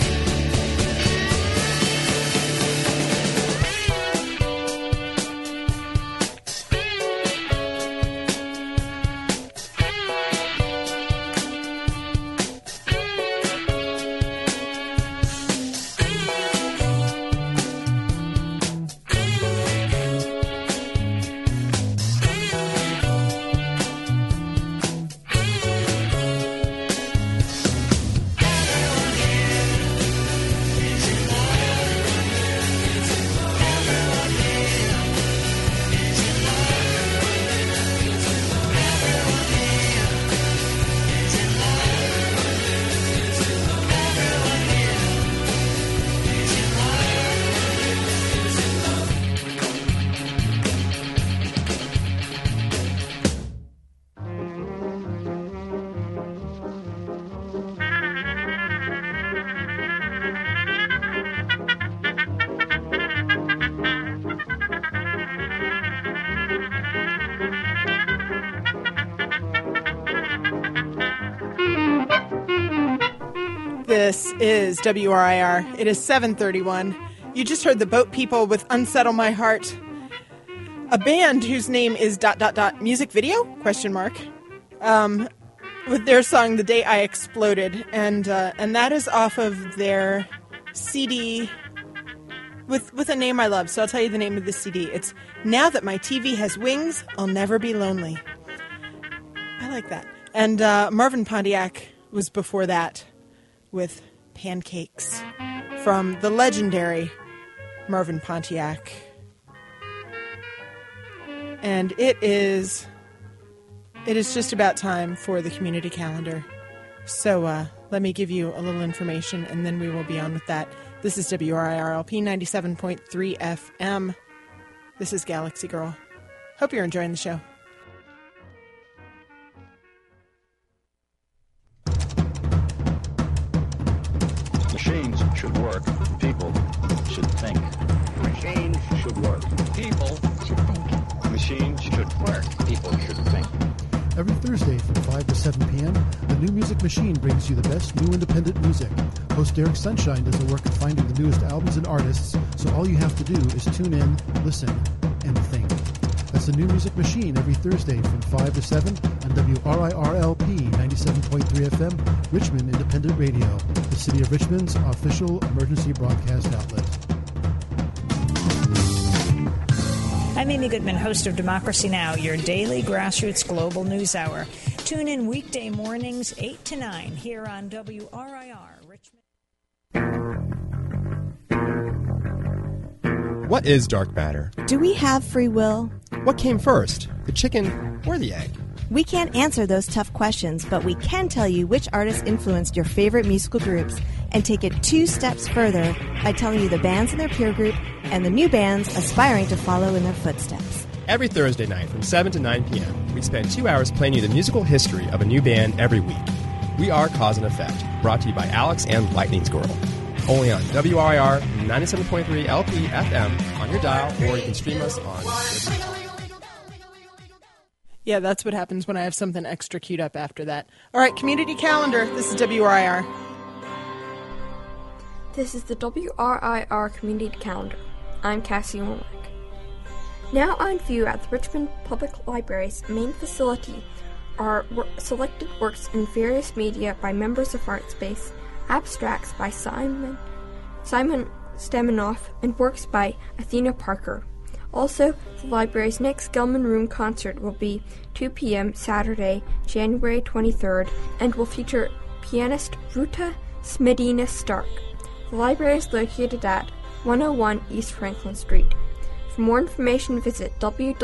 This is WRIR. It is 7:31. You just heard the Boat People with Unsettle My Heart, a band whose name is ... music video ? With their song "The Day I Exploded," and that is off of their CD with a name I love. So I'll tell you the name of the CD. It's "Now That My TV Has Wings, I'll Never Be Lonely." I like that. And Marvin Pontiac was before that with "Pancakes" from the legendary Marvin Pontiac. And it is just about time for the community calendar. So let me give you a little information, and then we will be on with that. This is WRIRLP 97.3 FM. This is Galaxy Girl. Hope you're enjoying the show. Machines should work. People should think. Machines should work. People should think. Machines should work. People should think. Every Thursday from 5 to 7 p.m., the New Music Machine brings you the best new independent music. Host Derek Sunshine does the work of finding the newest albums and artists, so all you have to do is tune in, listen, and think. That's the New Music Machine every Thursday from 5 to 7 on WRIRLP 97.3 FM, Richmond Independent Radio, the City of Richmond's official emergency broadcast outlet. I'm Amy Goodman, host of Democracy Now!, your daily grassroots global news hour. Tune in weekday mornings 8 to 9 here on WRIR Richmond. What is dark matter? Do we have free will? What came first, the chicken or the egg? We can't answer those tough questions, but we can tell you which artists influenced your favorite musical groups and take it 2 steps further by telling you the bands in their peer group and the new bands aspiring to follow in their footsteps. Every Thursday night from 7 to 9 p.m., we spend 2 hours playing you the musical history of a new band every week. We are Cause and Effect, brought to you by Alex and Lightning Squirrel. Only on WRIR 97.3 LP FM on your dial, or you can stream us on... Yeah, that's what happens when I have something extra queued up after that. All right, community calendar. This is WRIR. This is the WRIR Community Calendar. I'm Cassie Womack. Now on view at the Richmond Public Library's main facility are selected works in various media by members of ArtSpace, abstracts by Simon Staminoff, and works by Athena Parker. Also, the library's next Gelman Room concert will be 2 p.m. Saturday, January 23rd, and will feature pianist Ruta Smedina Stark. The library is located at 101 East Franklin Street. For more information, visit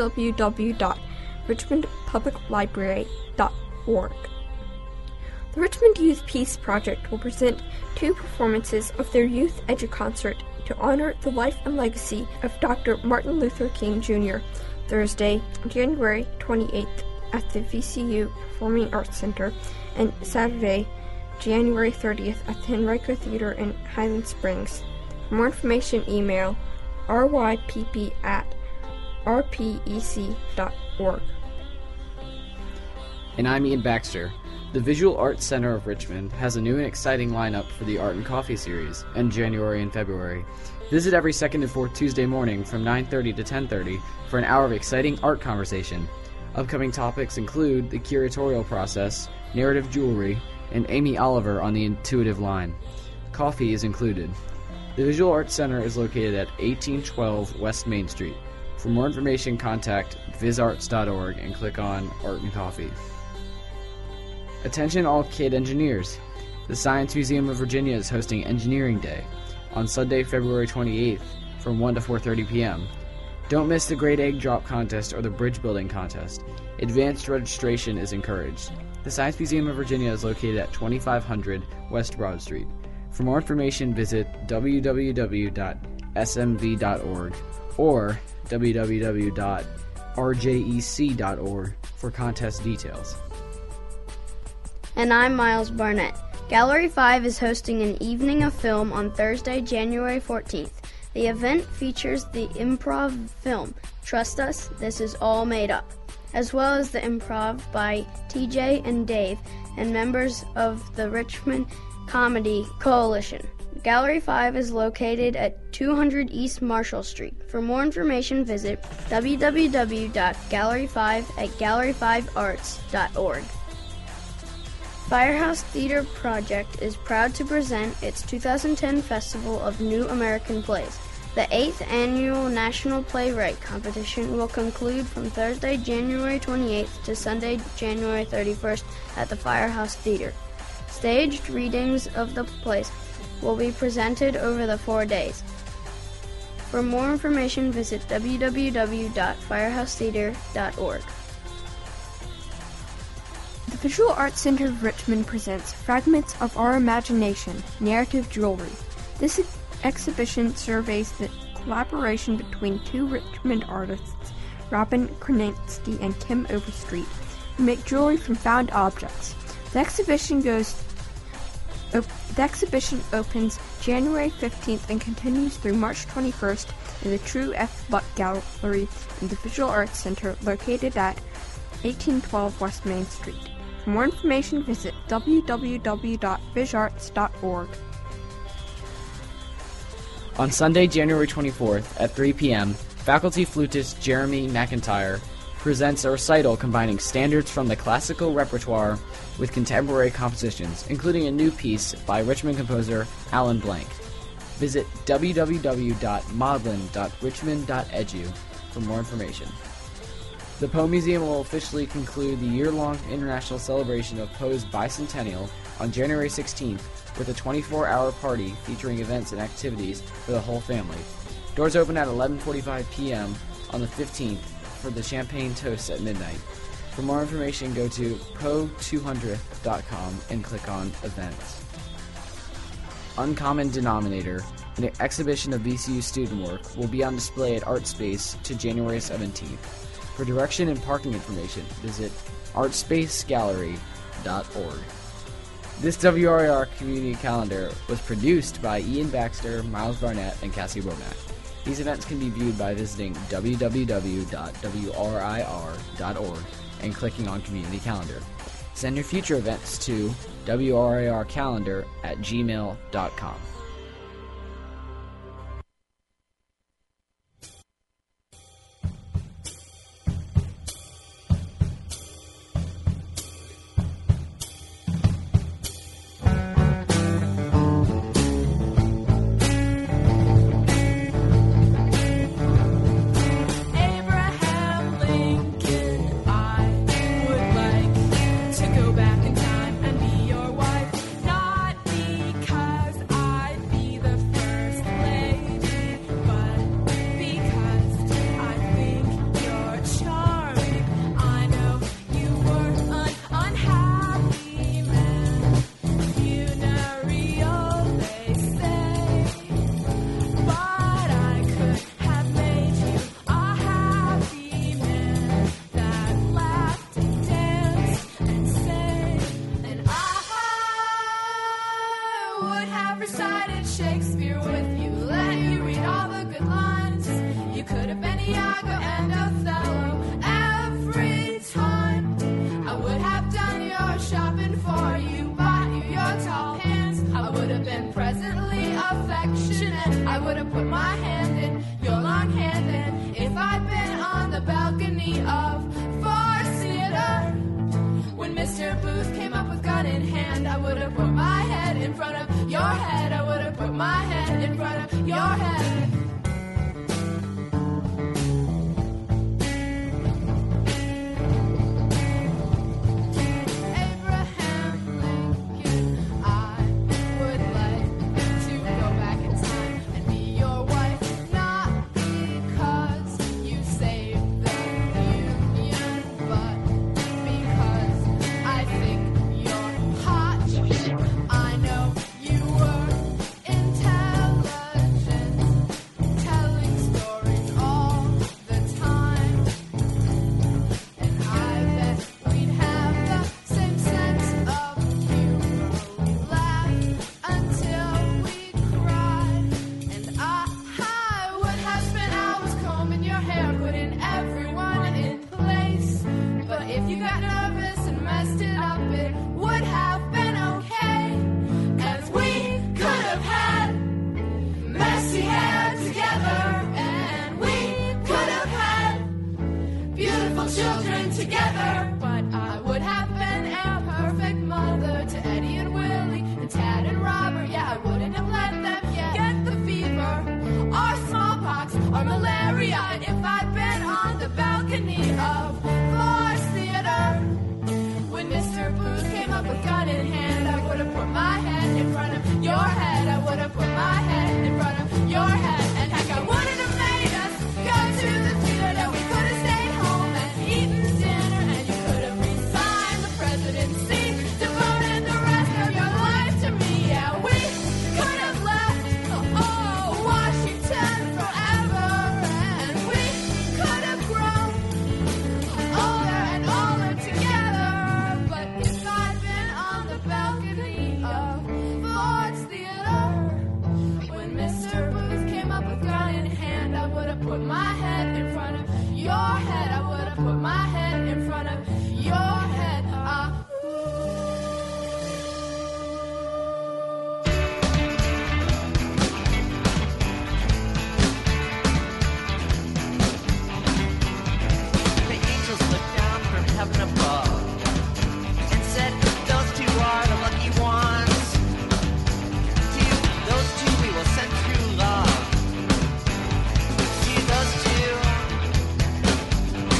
www.richmondpubliclibrary.org. The Richmond Youth Peace Project will present 2 performances of their Youth Edu-Concert to honor the life and legacy of Dr. Martin Luther King Jr. Thursday, January 28th at the VCU Performing Arts Center, and Saturday, January 30th at the Henrico Theater in Highland Springs. For more information, email rypp@rpec.org. And I'm Ian Baxter. The Visual Arts Center of Richmond has a new and exciting lineup for the Art and Coffee series in January and February. Visit every second and fourth Tuesday morning from 9:30 to 10:30 for an hour of exciting art conversation. Upcoming topics include the curatorial process, narrative jewelry, and Amy Oliver on the intuitive line. Coffee is included. The Visual Arts Center is located at 1812 West Main Street. For more information, contact visarts.org and click on Art and Coffee. Attention all kid engineers. The Science Museum of Virginia is hosting Engineering Day on Sunday, February 28th from 1 to 4:30 p.m. Don't miss the Great Egg Drop Contest or the Bridge Building Contest. Advanced registration is encouraged. The Science Museum of Virginia is located at 2500 West Broad Street. For more information, visit www.smv.org or www.rjec.org for contest details. And I'm Miles Barnett. Gallery 5 is hosting an evening of film on Thursday, January 14th. The event features the improv film, Trust Us, This Is All Made Up, as well as the improv by TJ and Dave and members of the Richmond Comedy Coalition. Gallery 5 is located at 200 East Marshall Street. For more information, visit www.gallery5@gallery5arts.org. Firehouse Theater Project is proud to present its 2010 Festival of New American Plays. The 8th Annual National Playwright Competition will conclude from Thursday, January 28th to Sunday, January 31st at the Firehouse Theater. Staged readings of the plays will be presented over the 4 days. For more information, visit www.firehousetheater.org. The Visual Arts Center of Richmond presents Fragments of Our Imagination, Narrative Jewelry. This exhibition surveys the collaboration between 2 Richmond artists, Robin Kraninsky and Kim Overstreet, who make jewelry from found objects. The exhibition opens January 15th and continues through March 21st in the True F. Buck Gallery in the Visual Arts Center located at 1812 West Main Street. For more information, visit www.visarts.org. On Sunday, January 24th at 3 p.m., faculty flutist Jeremy McIntyre presents a recital combining standards from the classical repertoire with contemporary compositions, including a new piece by Richmond composer Alan Blank. Visit www.modlin.richmond.edu for more information. The Poe Museum will officially conclude the year-long international celebration of Poe's bicentennial on January 16th with a 24-hour party featuring events and activities for the whole family. Doors open at 11:45 p.m. on the 15th for the champagne toast at midnight. For more information, go to pro200.com and click on Events. Uncommon Denominator, an exhibition of VCU student work, will be on display at ArtSpace to January 17th. For direction and parking information, visit artspacegallery.org. This WRIR community calendar was produced by Ian Baxter, Miles Barnett, and Cassie Womack. These events can be viewed by visiting www.wrir.org and clicking on Community Calendar. Send your future events to wrircalendar@gmail.com. Abraham Lincoln, I would like to go back in time and be your wife, not because I'd be the first lady, but because I think you're charming. I know you were an unhappy man, funereal they say, but I could have made you a happy man that laughed and danced and sang, and I would have recited Shakespeare with you, let you read all the good lines. You could have been Iago and Othello every time. I would have done your shopping for you, bought you your tall pants. I would have been presently affectionate. I would have put my hand in your long hand, and if I'd been on the balcony of Force Theater when Mr. Booth came up with gun in hand, I would have put my head in front of your head. I would have put my head in front of your head. Abraham Lincoln, I would like to go back in time and be your wife, not because you saved the Union, but because I think you're hot. I know you were intelligent, telling stories all the time, and I bet we'd have the same sense of humor. We laughed until we cried, and I would have spent hours combing your hair, putting everyone in place. But if you got nervous and messed it up, it would have been okay, 'cause we could have had messy hair together, and we could have had beautiful children together. But I would have been a perfect mother to Eddie and Willie and Tad and Robert. Yeah, I wouldn't have let them get the fever or smallpox or malaria. And if I'd been on the balcony of Force Theater when Mr. Booth came up with gun in hand, I would have put my head in front of your head. I would have put my head in front of your head. And heck, I wouldn't have made us go to the theater. We could have stayed home and eaten dinner, and you could have resigned the presidency, devoted the rest of your life to me. Yeah, we could have left Washington forever, and we could have grown older and older together. But if I'd been on the balcony of Ford's Theater when Mr. Booth came up with gun in hand, I would have put my head in front of your head. I would have put my head in front of your head. The angels looked down from heaven above and said, "Those two are the lucky ones. To those two we will send true love. To those two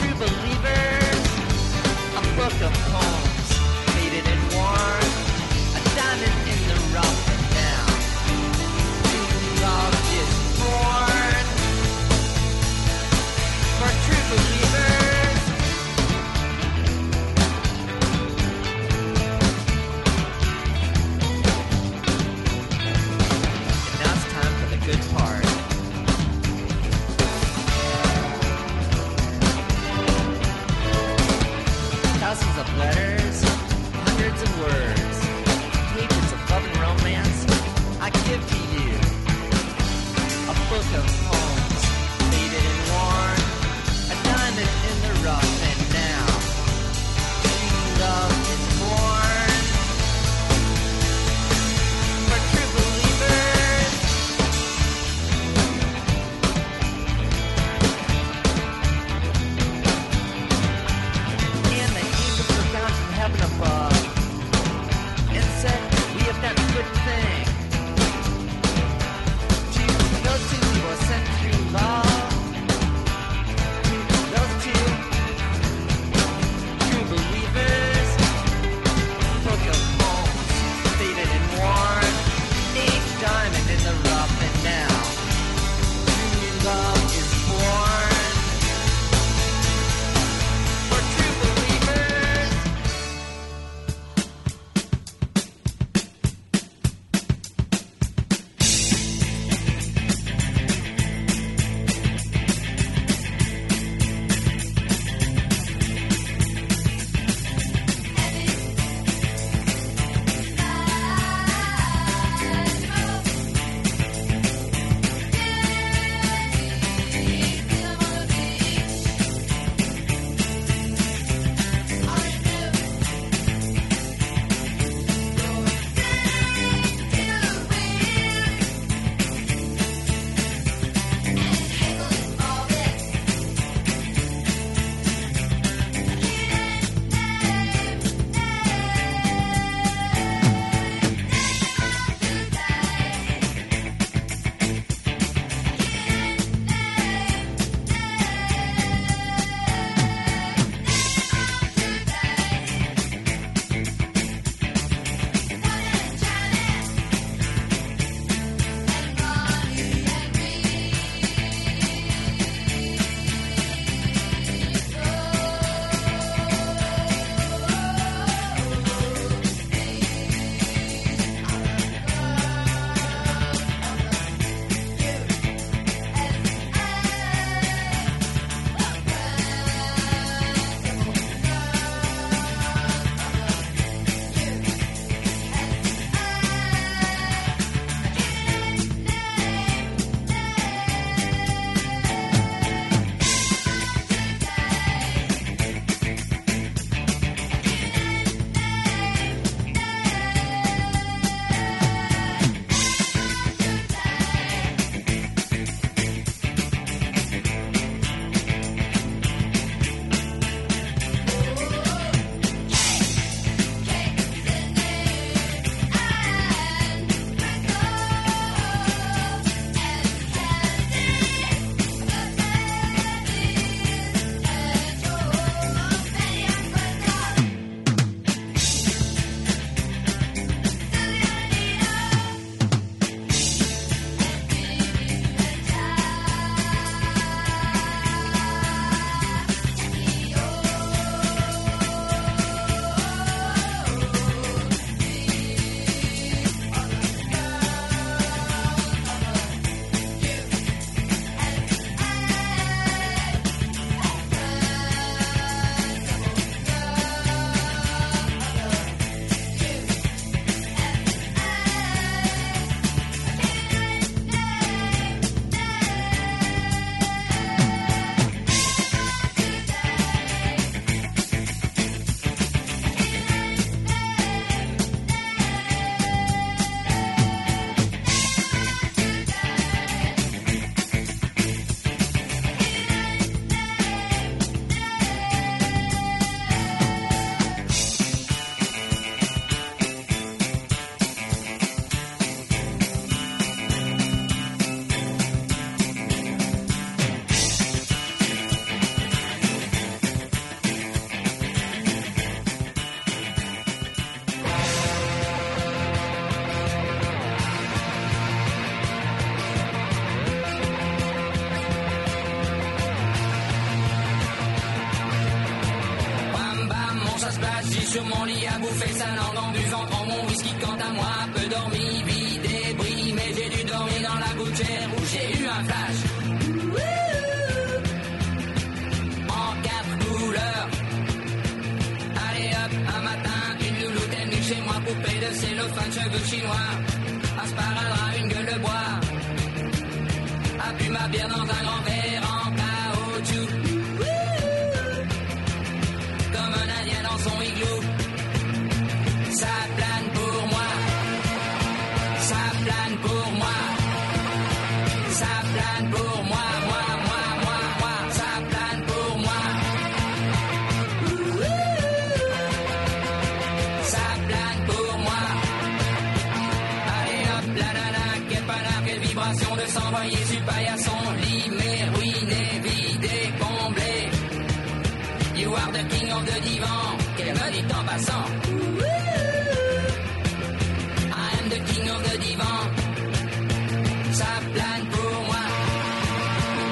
love is born. For true believers, sur mon lit à bouffer sa langue en buvant, prends mon whisky quant à moi, peu dormi, vide et bris, mais j'ai dû dormir dans la gouttière où j'ai eu un flash. En 4 couleurs. Allez hop, un matin, une louloute est venue chez moi, poupée de cellophane, cheveux chinois, un sparadrap, une gueule de bois, a bu ma bière dans un grand verre en caoutchouc. Comme un indien dans son igloo. Ça plane pour moi. Ça plane pour moi. Ça plane pour moi. Moi. Ça plane pour moi. Ça plane pour moi. Allez hop, la nana, quel panard, quelle vibration de s'envoyer sur paillasson. Limé, ruiné, vidé, comblé. You are the king of the divan, qu'elle me dit en passant. I am the king of the divan. Ça plane pour moi.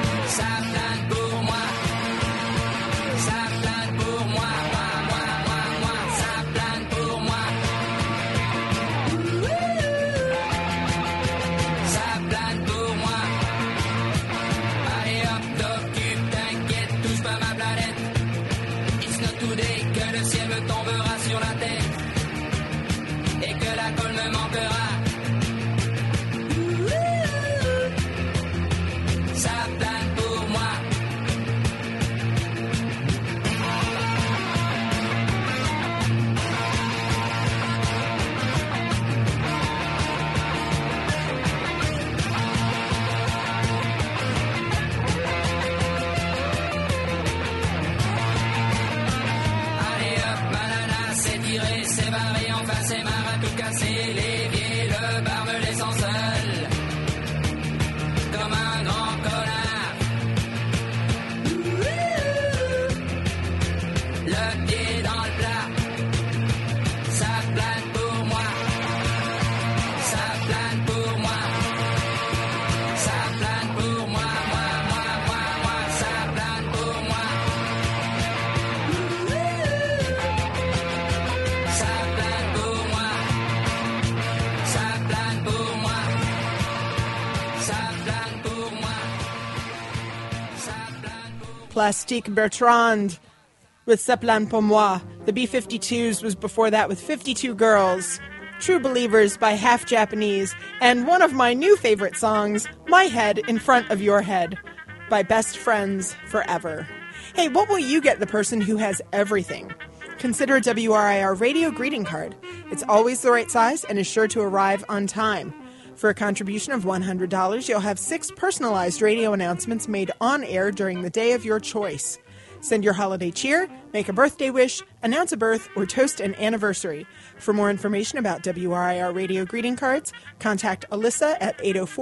Plastique Bertrand with C'est Plan Pour Moi. The B-52s was before that with 52 Girls. True Believers by Half Japanese. And one of my new favorite songs, My Head in Front of Your Head by Best Friends Forever. Hey, what will you get the person who has everything? Consider a WRIR radio greeting card. It's always the right size and is sure to arrive on time. For a contribution of $100, you'll have 6 personalized radio announcements made on air during the day of your choice. Send your holiday cheer, make a birthday wish, announce a birth, or toast an anniversary. For more information about WRIR radio greeting cards, contact Alyssa at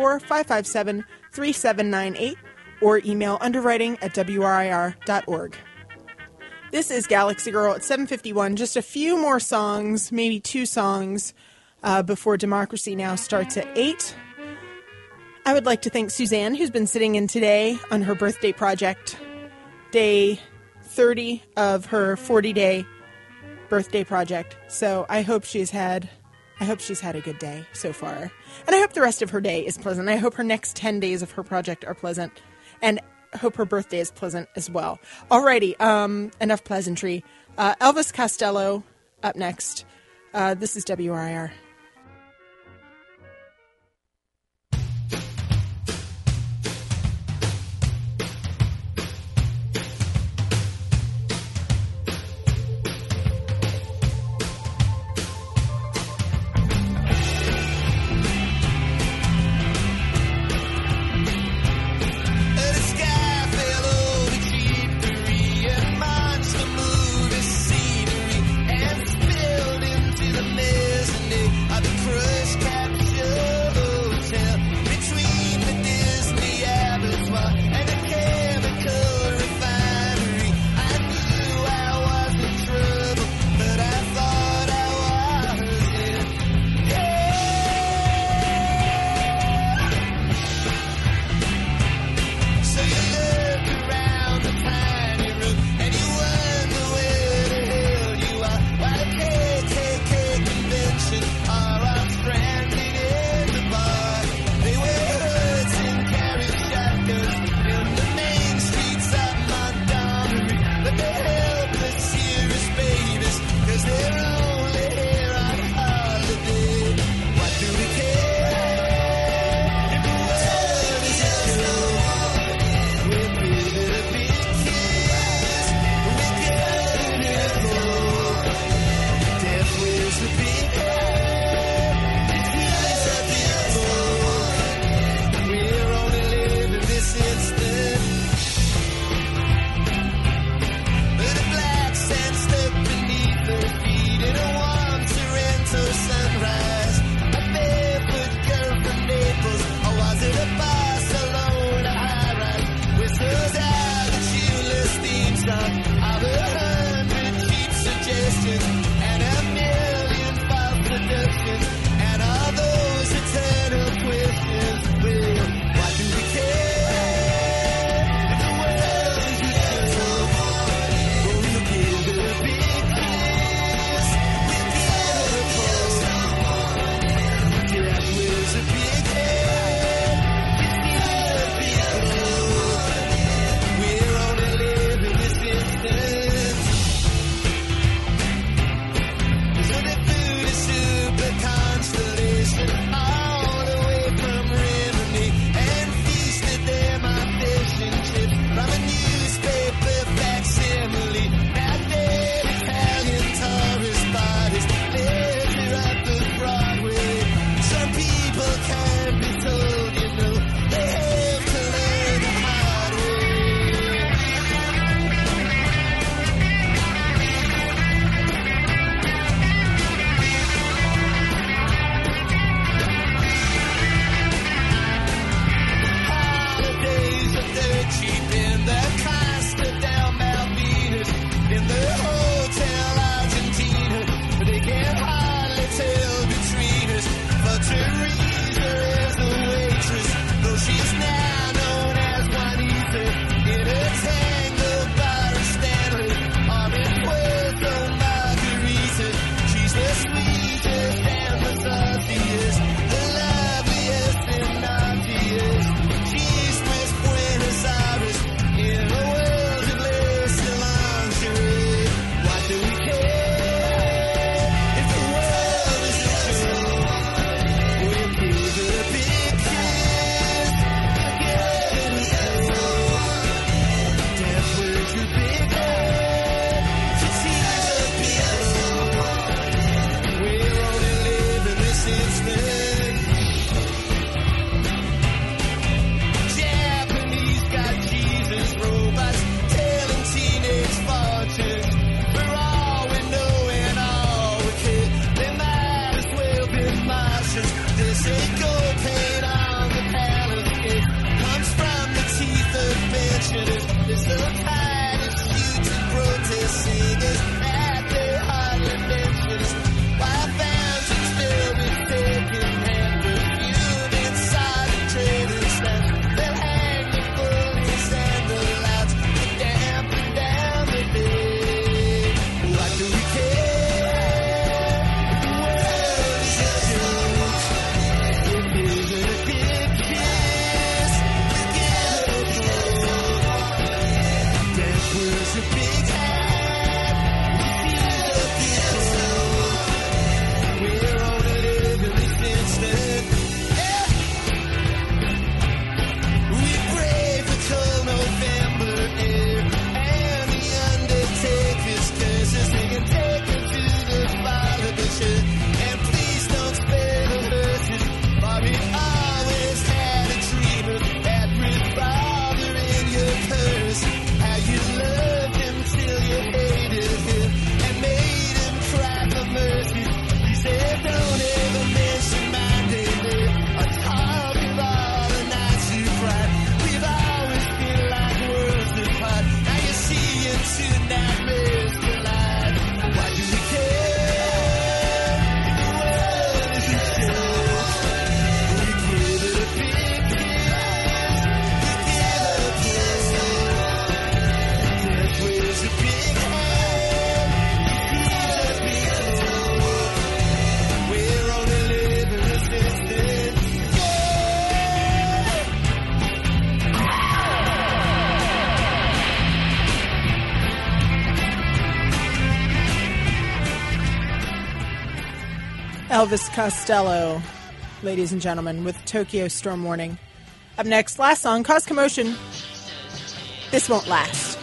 804-557-3798 or email underwriting@wrir.org. This is Galaxy Girl at 7:51. Just a few more songs, maybe 2 songs, before Democracy Now! Starts at 8. I would like to thank Suzanne, who's been sitting in today on her birthday project, day 30 of her 40-day birthday project. So I hope she's had a good day so far. And I hope the rest of her day is pleasant. I hope her next 10 days of her project are pleasant. And I hope her birthday is pleasant as well. Alrighty, enough pleasantry. Elvis Costello up next. This is WRIR. Monster movie scenery and spilled into the mess, and they this. How you loved him till you hated him and made him cry for mercy. He said, don't ever mention my name there. I talk about the nights you cried. We've always been like worlds apart. Now you see you two nightmares collide. Why do we care? The world is a show. We give it a big kiss. We give it a kiss. Death wears a big hand. He's a big blow. We're only living resistant. Elvis Costello, ladies and gentlemen, with Tokyo Storm Warning. Up next, last song, Cause Commotion. This Won't Last.